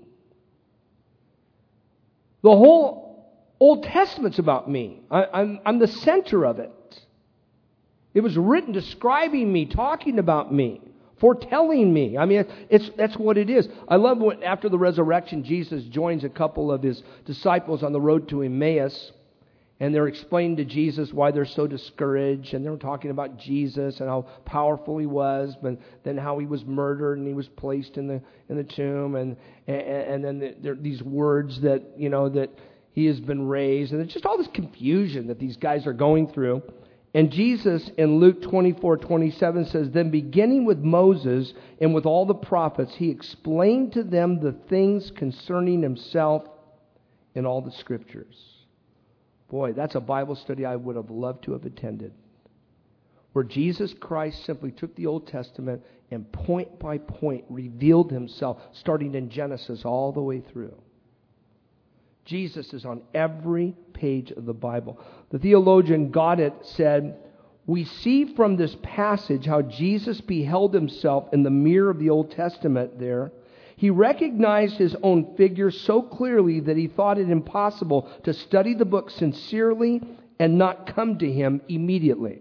The whole Old Testament's about me. I, I'm, I'm the center of it. It was written describing me, talking about me, foretelling me. I mean, it's that's what it is. I love when after the resurrection, Jesus joins a couple of his disciples on the road to Emmaus, and they're explaining to Jesus why they're so discouraged, and they're talking about Jesus and how powerful he was, but then how he was murdered and he was placed in the in the tomb, and and, and then the, there are these words that you know that he has been raised, and it's just all this confusion that these guys are going through. And Jesus in Luke twenty-four twenty-seven says, then beginning with Moses and with all the prophets, he explained to them the things concerning himself in all the Scriptures. Boy, that's a Bible study I would have loved to have attended. Where Jesus Christ simply took the Old Testament and point by point revealed himself, starting in Genesis all the way through. Jesus is on every page of the Bible. The theologian Goddard said, we see from this passage how Jesus beheld himself in the mirror of the Old Testament there. He recognized his own figure so clearly that he thought it impossible to study the book sincerely and not come to him immediately.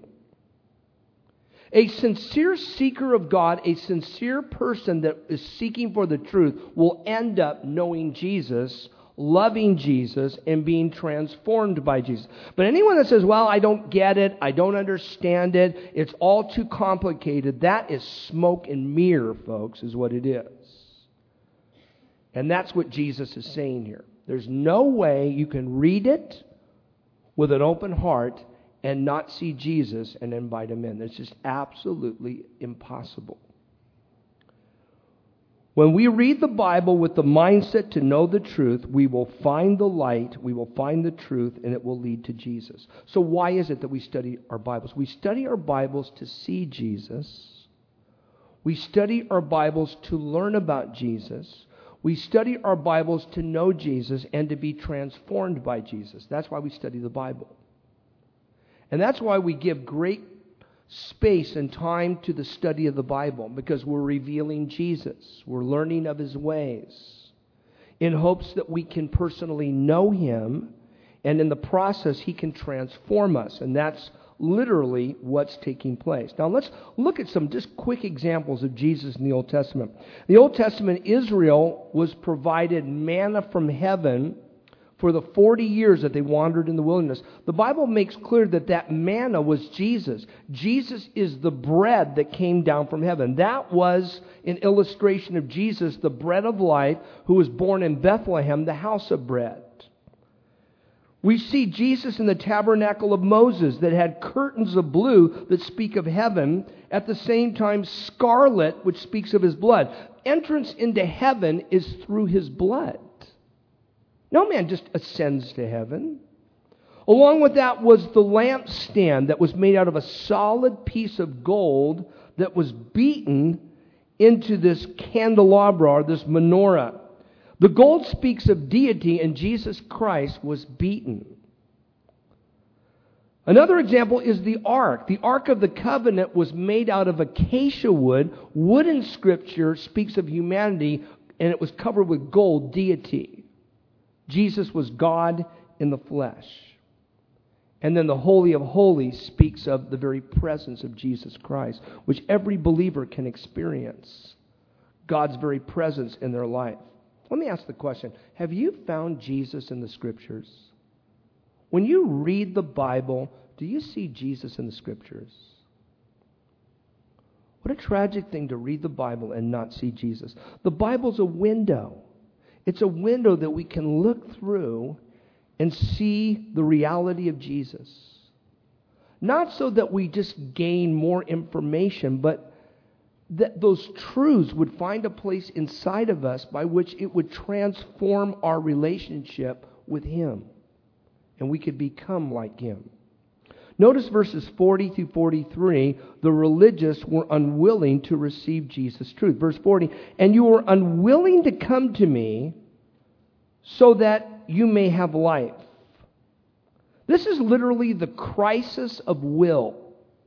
A sincere seeker of God, a sincere person that is seeking for the truth, will end up knowing Jesus, loving Jesus, and being transformed by Jesus. But anyone that says, well, I don't get it, I don't understand it, it's all too complicated, that is smoke and mirror, folks, is what it is. And that's what Jesus is saying here. There's no way you can read it with an open heart and not see Jesus and invite him in. It's just absolutely impossible. When we read the Bible with the mindset to know the truth, we will find the light, we will find the truth, and it will lead to Jesus. So why is it that we study our Bibles? We study our Bibles to see Jesus. We study our Bibles to learn about Jesus. We study our Bibles to know Jesus and to be transformed by Jesus. That's why we study the Bible. And that's why we give great space and time to the study of the Bible, because we're revealing Jesus. We're learning of His ways in hopes that we can personally know Him, and in the process He can transform us. And that's literally what's taking place. Now let's look at some just quick examples of Jesus in the Old Testament. In the Old Testament, Israel was provided manna from heaven for the forty years that they wandered in the wilderness. The Bible makes clear that that manna was Jesus. Jesus is the bread that came down from heaven. That was an illustration of Jesus, the bread of life, who was born in Bethlehem, the house of bread. We see Jesus in the tabernacle of Moses that had curtains of blue that speak of heaven, at the same time scarlet, which speaks of His blood. Entrance into heaven is through His blood. No man just ascends to heaven. Along with that was the lampstand that was made out of a solid piece of gold that was beaten into this candelabra, or this menorah. The gold speaks of deity, and Jesus Christ was beaten. Another example is the ark. The Ark of the Covenant was made out of acacia wood. Wood in Scripture speaks of humanity, and it was covered with gold, deity. Jesus was God in the flesh. And then the Holy of Holies speaks of the very presence of Jesus Christ, which every believer can experience. God's very presence in their life. Let me ask the question, have you found Jesus in the Scriptures? When you read the Bible, do you see Jesus in the Scriptures? What a tragic thing to read the Bible and not see Jesus. The Bible's a window. It's a window that we can look through and see the reality of Jesus. Not so that we just gain more information, but that those truths would find a place inside of us by which it would transform our relationship with Him. And we could become like Him. Notice verses forty through forty-three, the religious were unwilling to receive Jesus' truth. Verse forty, and you were unwilling to come to me so that you may have life. This is literally the crisis of will.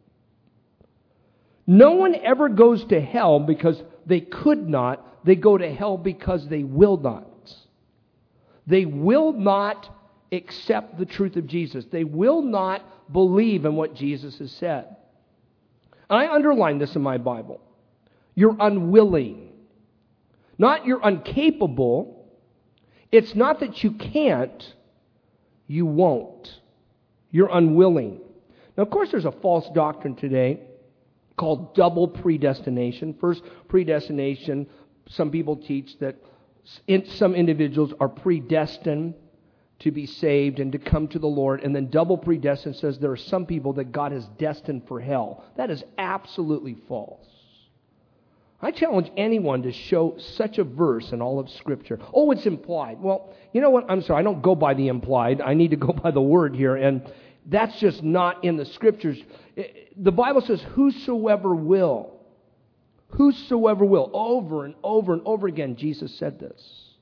No one ever goes to hell because they could not. They go to hell because they will not. They will not accept the truth of Jesus. They will not believe in what Jesus has said. And I underline this in my Bible. You're unwilling. Not you're incapable. It's not that you can't. You won't. You're unwilling. Now, of course, there's a false doctrine today called double predestination. First, predestination, some people teach that some individuals are predestined to be saved and to come to the Lord. And then double predestined says there are some people that God has destined for hell. That is absolutely false. I challenge anyone to show such a verse in all of Scripture. Oh, it's implied. Well, you know what? I'm sorry. I don't go by the implied. I need to go by the Word here. And that's just not in the Scriptures. The Bible says, whosoever will. Whosoever will. Over and over and over again, Jesus said this.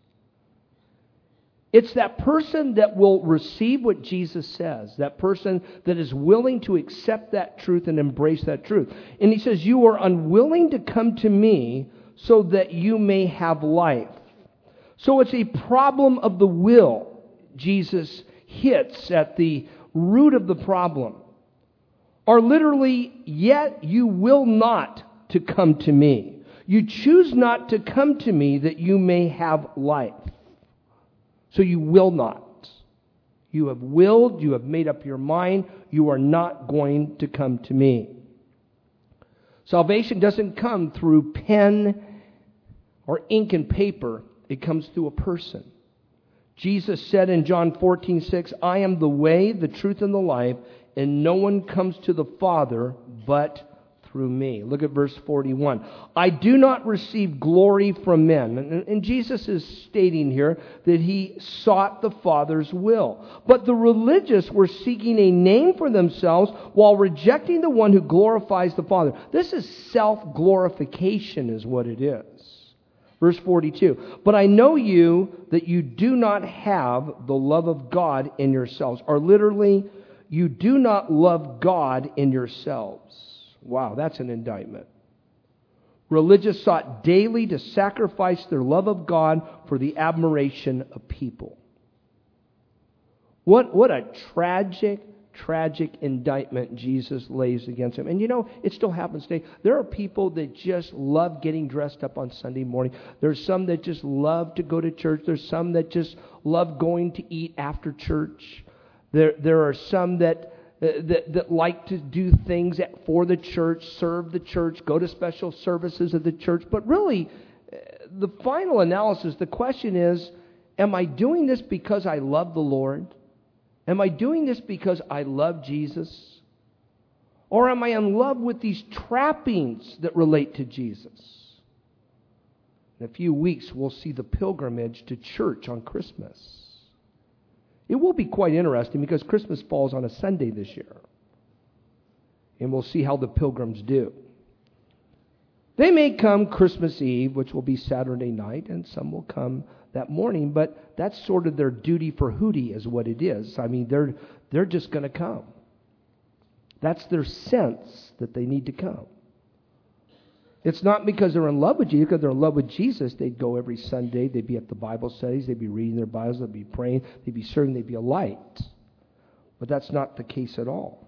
It's that person that will receive what Jesus says. That person that is willing to accept that truth and embrace that truth. And he says, you are unwilling to come to me so that you may have life. So it's a problem of the will. Jesus hits at the root of the problem. Or literally, yet you will not to come to me. You choose not to come to me that you may have life. So you will not. You have willed, you have made up your mind, you are not going to come to me. Salvation doesn't come through pen or ink and paper. It comes through a person. Jesus said in John fourteen six, I am the way, the truth, and the life, and no one comes to the Father but through me. Look at verse forty-one. I do not receive glory from men. And, and Jesus is stating here that he sought the Father's will. But the religious were seeking a name for themselves while rejecting the one who glorifies the Father. This is self-glorification is what it is. Verse forty-two, but I know you that you do not have the love of God in yourselves. Or literally, you do not love God in yourselves. Wow, that's an indictment. Religious sought daily to sacrifice their love of God for the admiration of people. What, what a tragic, tragic indictment Jesus lays against him. And you know, it still happens today. There are people that just love getting dressed up on Sunday morning. There's some that just love to go to church. There's some that just love going to eat after church. There, there are some that, uh, that that like to do things at, for the church, serve the church, go to special services of the church. But really, uh, the final analysis, the question is, am I doing this because I love the Lord? Am I doing this because I love Jesus? Or am I in love with these trappings that relate to Jesus? In a few weeks, we'll see the pilgrimage to church on Christmas. It will be quite interesting because Christmas falls on a Sunday this year. And we'll see how the pilgrims do. They may come Christmas Eve, which will be Saturday night, and some will come that morning, but that's sort of their duty for hootie is what it is. I mean, they're they're just going to come. That's their sense that they need to come. It's not because they're in love with Jesus. Because they're in love with Jesus, they'd go every Sunday. They'd be at the Bible studies. They'd be reading their Bibles. They'd be praying. They'd be serving. They'd be a light. But that's not the case at all.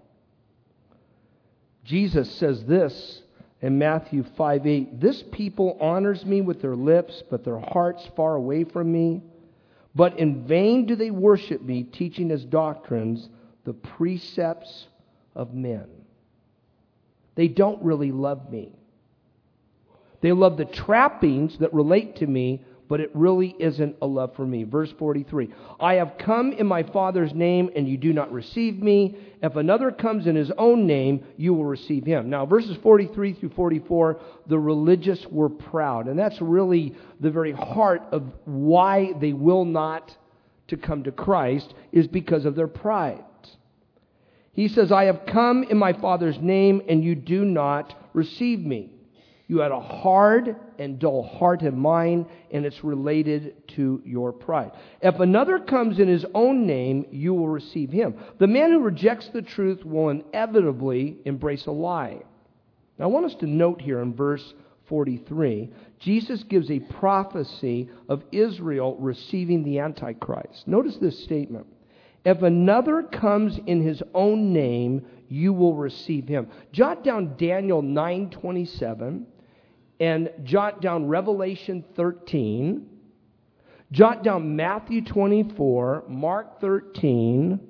Jesus says this in Matthew five eight, this people honors me with their lips, but their hearts far away from me. But in vain do they worship me, teaching as doctrines the precepts of men. They don't really love me. They love the trappings that relate to me, but it really isn't a love for me. Verse forty-three, I have come in my Father's name, and you do not receive me. If another comes in his own name, you will receive him. Now, verses forty-three through forty-four, the religious were proud. And that's really the very heart of why they will not to come to Christ, is because of their pride. He says, I have come in my Father's name, and you do not receive me. You had a hard and dull heart and mind, and it's related to your pride. If another comes in his own name, you will receive him. The man who rejects the truth will inevitably embrace a lie. Now, I want us to note here in verse forty-three, Jesus gives a prophecy of Israel receiving the Antichrist. Notice this statement. If another comes in his own name, you will receive him. Jot down Daniel nine twenty-seven. And jot down Revelation thirteen. Jot down Matthew twenty-four, Mark thirteen,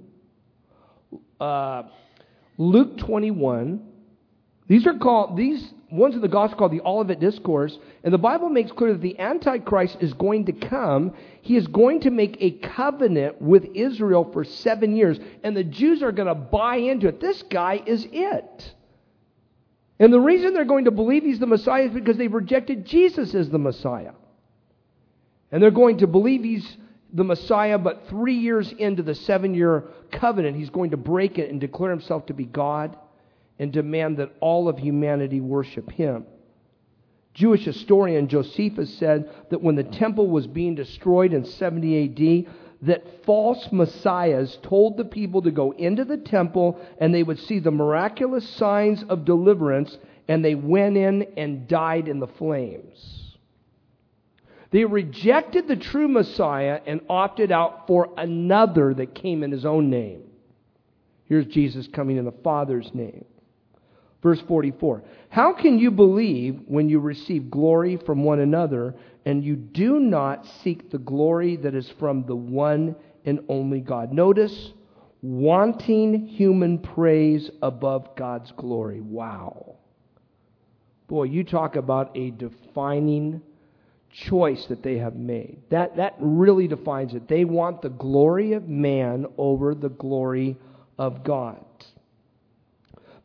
uh, Luke twenty-one. These are called, these ones of the gospel called the Olivet Discourse. And the Bible makes clear that the Antichrist is going to come. He is going to make a covenant with Israel for seven years. And the Jews are going to buy into it. This guy is it. And the reason they're going to believe he's the Messiah is because they've rejected Jesus as the Messiah. And they're going to believe he's the Messiah, but three years into the seven-year covenant, he's going to break it and declare himself to be God and demand that all of humanity worship him. Jewish historian Josephus said that when the temple was being destroyed in seventy A D, that false messiahs told the people to go into the temple and they would see the miraculous signs of deliverance, and they went in and died in the flames. They rejected the true Messiah and opted out for another that came in his own name. Here's Jesus coming in the Father's name. Verse forty-four, how can you believe when you receive glory from one another and you do not seek the glory that is from the one and only God? Notice, wanting human praise above God's glory. Wow. Boy, you talk about a defining choice that they have made. That, that really defines it. They want the glory of man over the glory of God.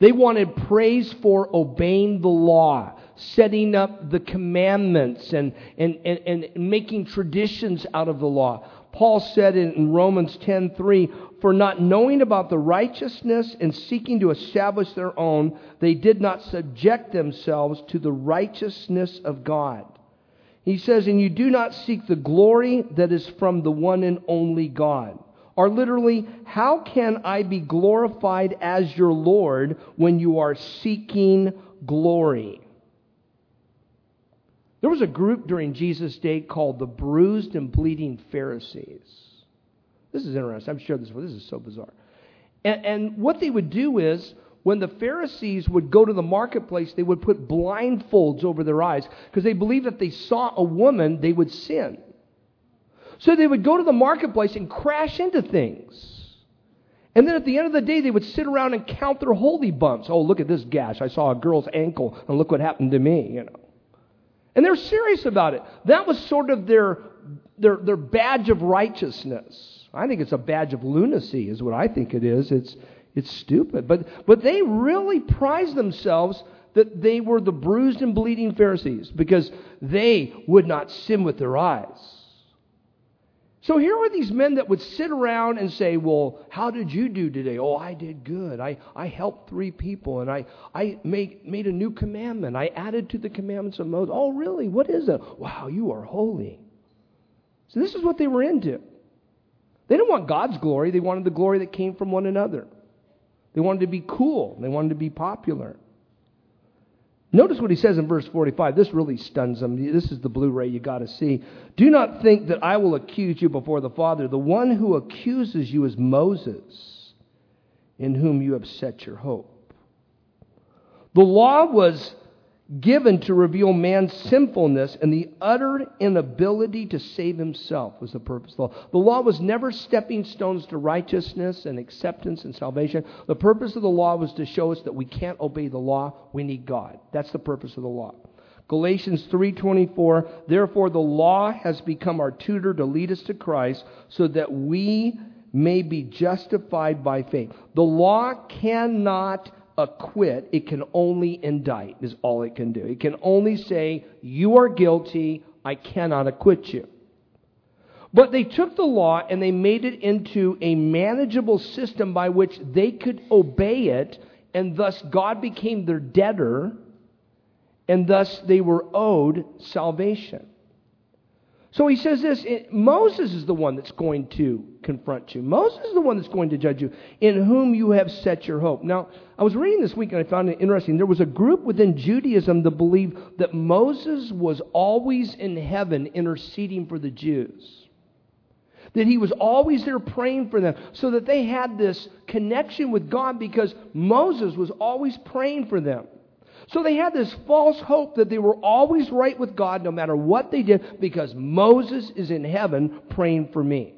They wanted praise for obeying the law, setting up the commandments, and, and, and, and making traditions out of the law. Paul said in Romans ten three, "For not knowing about the righteousness and seeking to establish their own, they did not subject themselves to the righteousness of God." He says, "And you do not seek the glory that is from the one and only God." Or literally, how can I be glorified as your Lord when you are seeking glory? There was a group during Jesus' day called the Bruised and Bleeding Pharisees. This is interesting. I've shared this before. This is so bizarre. And, and what they would do is, when the Pharisees would go to the marketplace, they would put blindfolds over their eyes because they believed that if they saw a woman, they would sin. So they would go to the marketplace and crash into things. And then at the end of the day, they would sit around and count their holy bumps. Oh, look at this gash. I saw a girl's ankle, and look what happened to me, you know. And they're serious about it. That was sort of their, their, their badge of righteousness. I think it's a badge of lunacy is what I think it is. It's, it's stupid. But, but they really prized themselves that they were the bruised and bleeding Pharisees because they would not sin with their eyes. So here were these men that would sit around and say, well, how did you do today? Oh, I did good. I, I helped three people, and I, I made, made a new commandment. I added to the commandments of Moses. Oh, really? What is it? Wow, you are holy. So this is what they were into. They didn't want God's glory. They wanted the glory that came from one another. They wanted to be cool. They wanted to be popular. Notice what he says in verse forty-five. This really stuns them. This is the Blu-ray you got to see. "Do not think that I will accuse you before the Father. The one who accuses you is Moses, in whom you have set your hope." The law was given to reveal man's sinfulness and the utter inability to save himself was the purpose of the law. The law was never stepping stones to righteousness and acceptance and salvation. The purpose of the law was to show us that we can't obey the law. We need God. That's the purpose of the law. Galatians three twenty-four, "Therefore the law has become our tutor to lead us to Christ so that we may be justified by faith." The law cannot acquit, it can only indict, is all it can do. It can only say, you are guilty, I cannot acquit you. But they took the law and they made it into a manageable system by which they could obey it, and thus God became their debtor, and thus they were owed salvation. So he says this, Moses is the one that's going to confront you. Moses is the one that's going to judge you, in whom you have set your hope. Now, I was reading this week and I found it interesting. There was a group within Judaism that believed that Moses was always in heaven interceding for the Jews. That he was always there praying for them, so that they had this connection with God because Moses was always praying for them. So they had this false hope that they were always right with God no matter what they did because Moses is in heaven praying for me.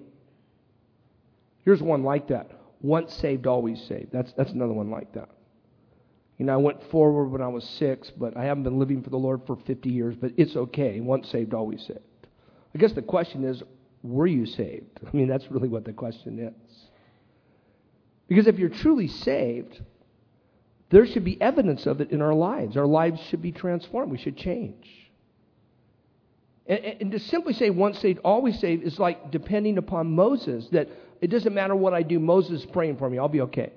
Here's one like that. Once saved, always saved. That's, that's another one like that. You know, I went forward when I was six, but I haven't been living for the Lord for fifty years, but it's okay. Once saved, always saved. I guess the question is, were you saved? I mean, that's really what the question is. Because if you're truly saved, there should be evidence of it in our lives. Our lives should be transformed. We should change. And, and to simply say once saved, always saved is like depending upon Moses, that it doesn't matter what I do, Moses is praying for me, I'll be okay.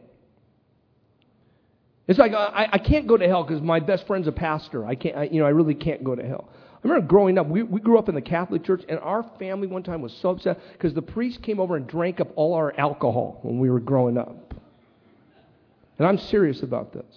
It's like I, I can't go to hell because my best friend's a pastor. I can't, I, you know, I really can't go to hell. I remember growing up, we, we grew up in the Catholic Church, and our family one time was so upset because the priest came over and drank up all our alcohol when we were growing up. And I'm serious about this.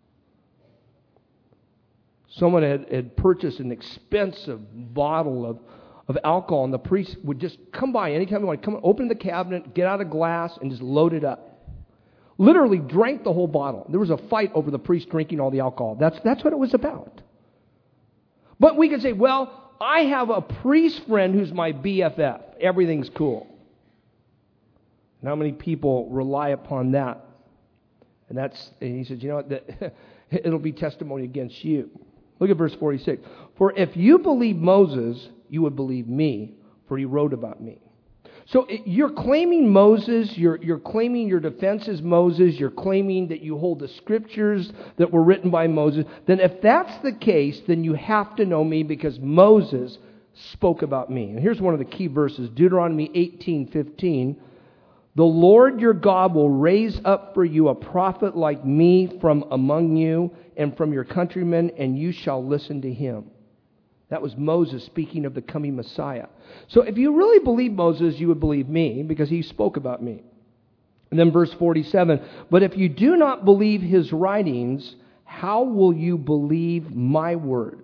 Someone had, had purchased an expensive bottle of, of alcohol, and the priest would just come by anytime he wanted, come open the cabinet, get out a glass, and just load it up. Literally drank the whole bottle. There was a fight over the priest drinking all the alcohol. That's, that's what it was about. But we could say, well, I have a priest friend who's my B F F. Everything's cool. And how many people rely upon that? And that's, and he said, you know what, that, it'll be testimony against you. Look at verse forty-six. For if you believe Moses, you would believe me, for he wrote about me. So it, you're claiming Moses, you're, you're claiming your defense is Moses, you're claiming that you hold the scriptures that were written by Moses. Then if that's the case, then you have to know me because Moses spoke about me. And here's one of the key verses, Deuteronomy eighteen fifteen. The Lord your God will raise up for you a prophet like me from among you and from your countrymen, and you shall listen to him. That was Moses speaking of the coming Messiah. So if you really believe Moses, you would believe me because he spoke about me. And then verse forty-seven, but if you do not believe his writings, how will you believe my words?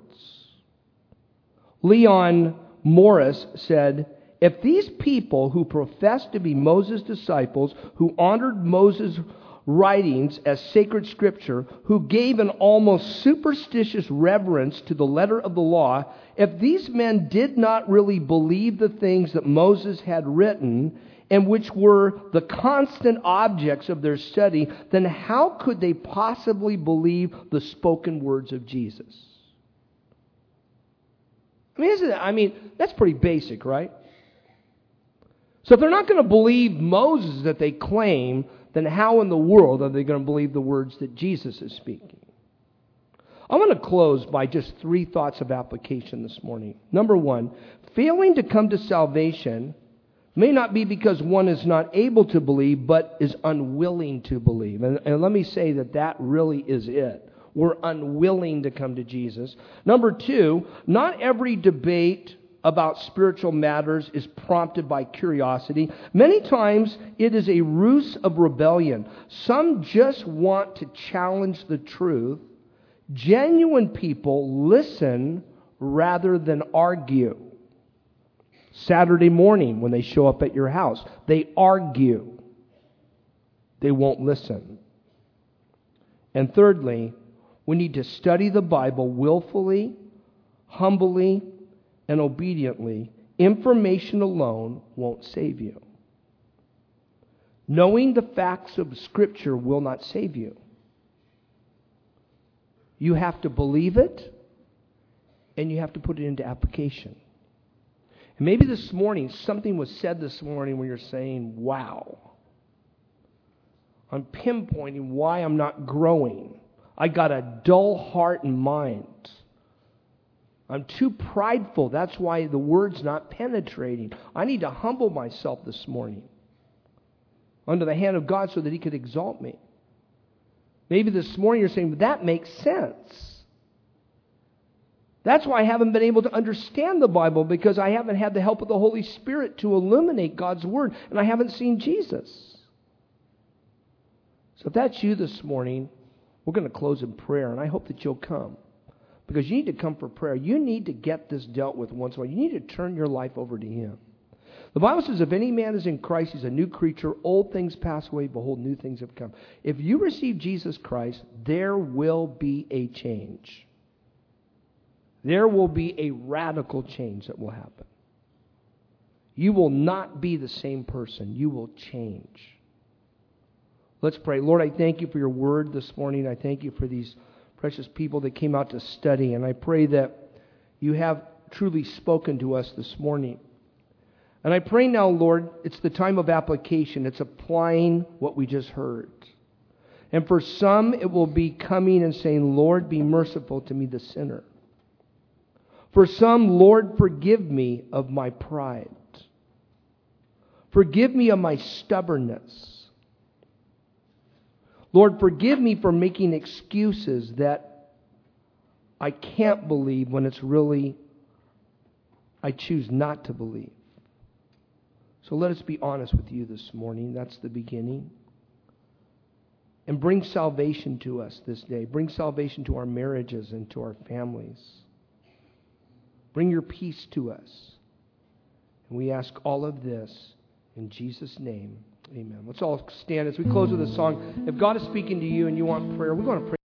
Leon Morris said, if these people who profess to be Moses' disciples, who honored Moses' writings as sacred scripture, who gave an almost superstitious reverence to the letter of the law, if these men did not really believe the things that Moses had written, and which were the constant objects of their study, then how could they possibly believe the spoken words of Jesus? I mean, isn't it, I mean, that's pretty basic, right? So if they're not going to believe Moses that they claim, then how in the world are they going to believe the words that Jesus is speaking? I want to close by just three thoughts of application this morning. Number one, failing to come to salvation may not be because one is not able to believe, but is unwilling to believe. And, and let me say that that really is it. We're unwilling to come to Jesus. Number two, not every debate about spiritual matters is prompted by curiosity. Many times it is a ruse of rebellion. Some just want to challenge the truth. Genuine people listen rather than argue. Saturday morning when they show up at your house, they argue. They won't listen. And thirdly, we need to study the Bible willfully, humbly, and obediently. Information alone won't save you. Knowing the facts of Scripture will not save you. You have to believe it, and you have to put it into application. And maybe this morning, something was said this morning where you're saying, wow, I'm pinpointing why I'm not growing. I got a dull heart and mind. I'm too prideful. That's why the word's not penetrating. I need to humble myself this morning under the hand of God so that He could exalt me. Maybe this morning you're saying, but that makes sense. That's why I haven't been able to understand the Bible, because I haven't had the help of the Holy Spirit to illuminate God's Word, and I haven't seen Jesus. So if that's you this morning, we're going to close in prayer, and I hope that you'll come. Because you need to come for prayer. You need to get this dealt with once in a while. You need to turn your life over to Him. The Bible says, if any man is in Christ, he's a new creature. Old things pass away. Behold, new things have come. If you receive Jesus Christ, there will be a change. There will be a radical change that will happen. You will not be the same person. You will change. Let's pray. Lord, I thank you for your word this morning. I thank you for these precious people that came out to study. And I pray that you have truly spoken to us this morning. And I pray now, Lord, it's the time of application. It's applying what we just heard. And for some, it will be coming and saying, Lord, be merciful to me, the sinner. For some, Lord, forgive me of my pride. Forgive me of my stubbornness. Lord, forgive me for making excuses that I can't believe when it's really I choose not to believe. So let us be honest with you this morning. That's the beginning. And bring salvation to us this day. Bring salvation to our marriages and to our families. Bring your peace to us. And we ask all of this in Jesus' name. Amen. Let's all stand as we close with a song. If God is speaking to you and you want prayer, we're going to pray.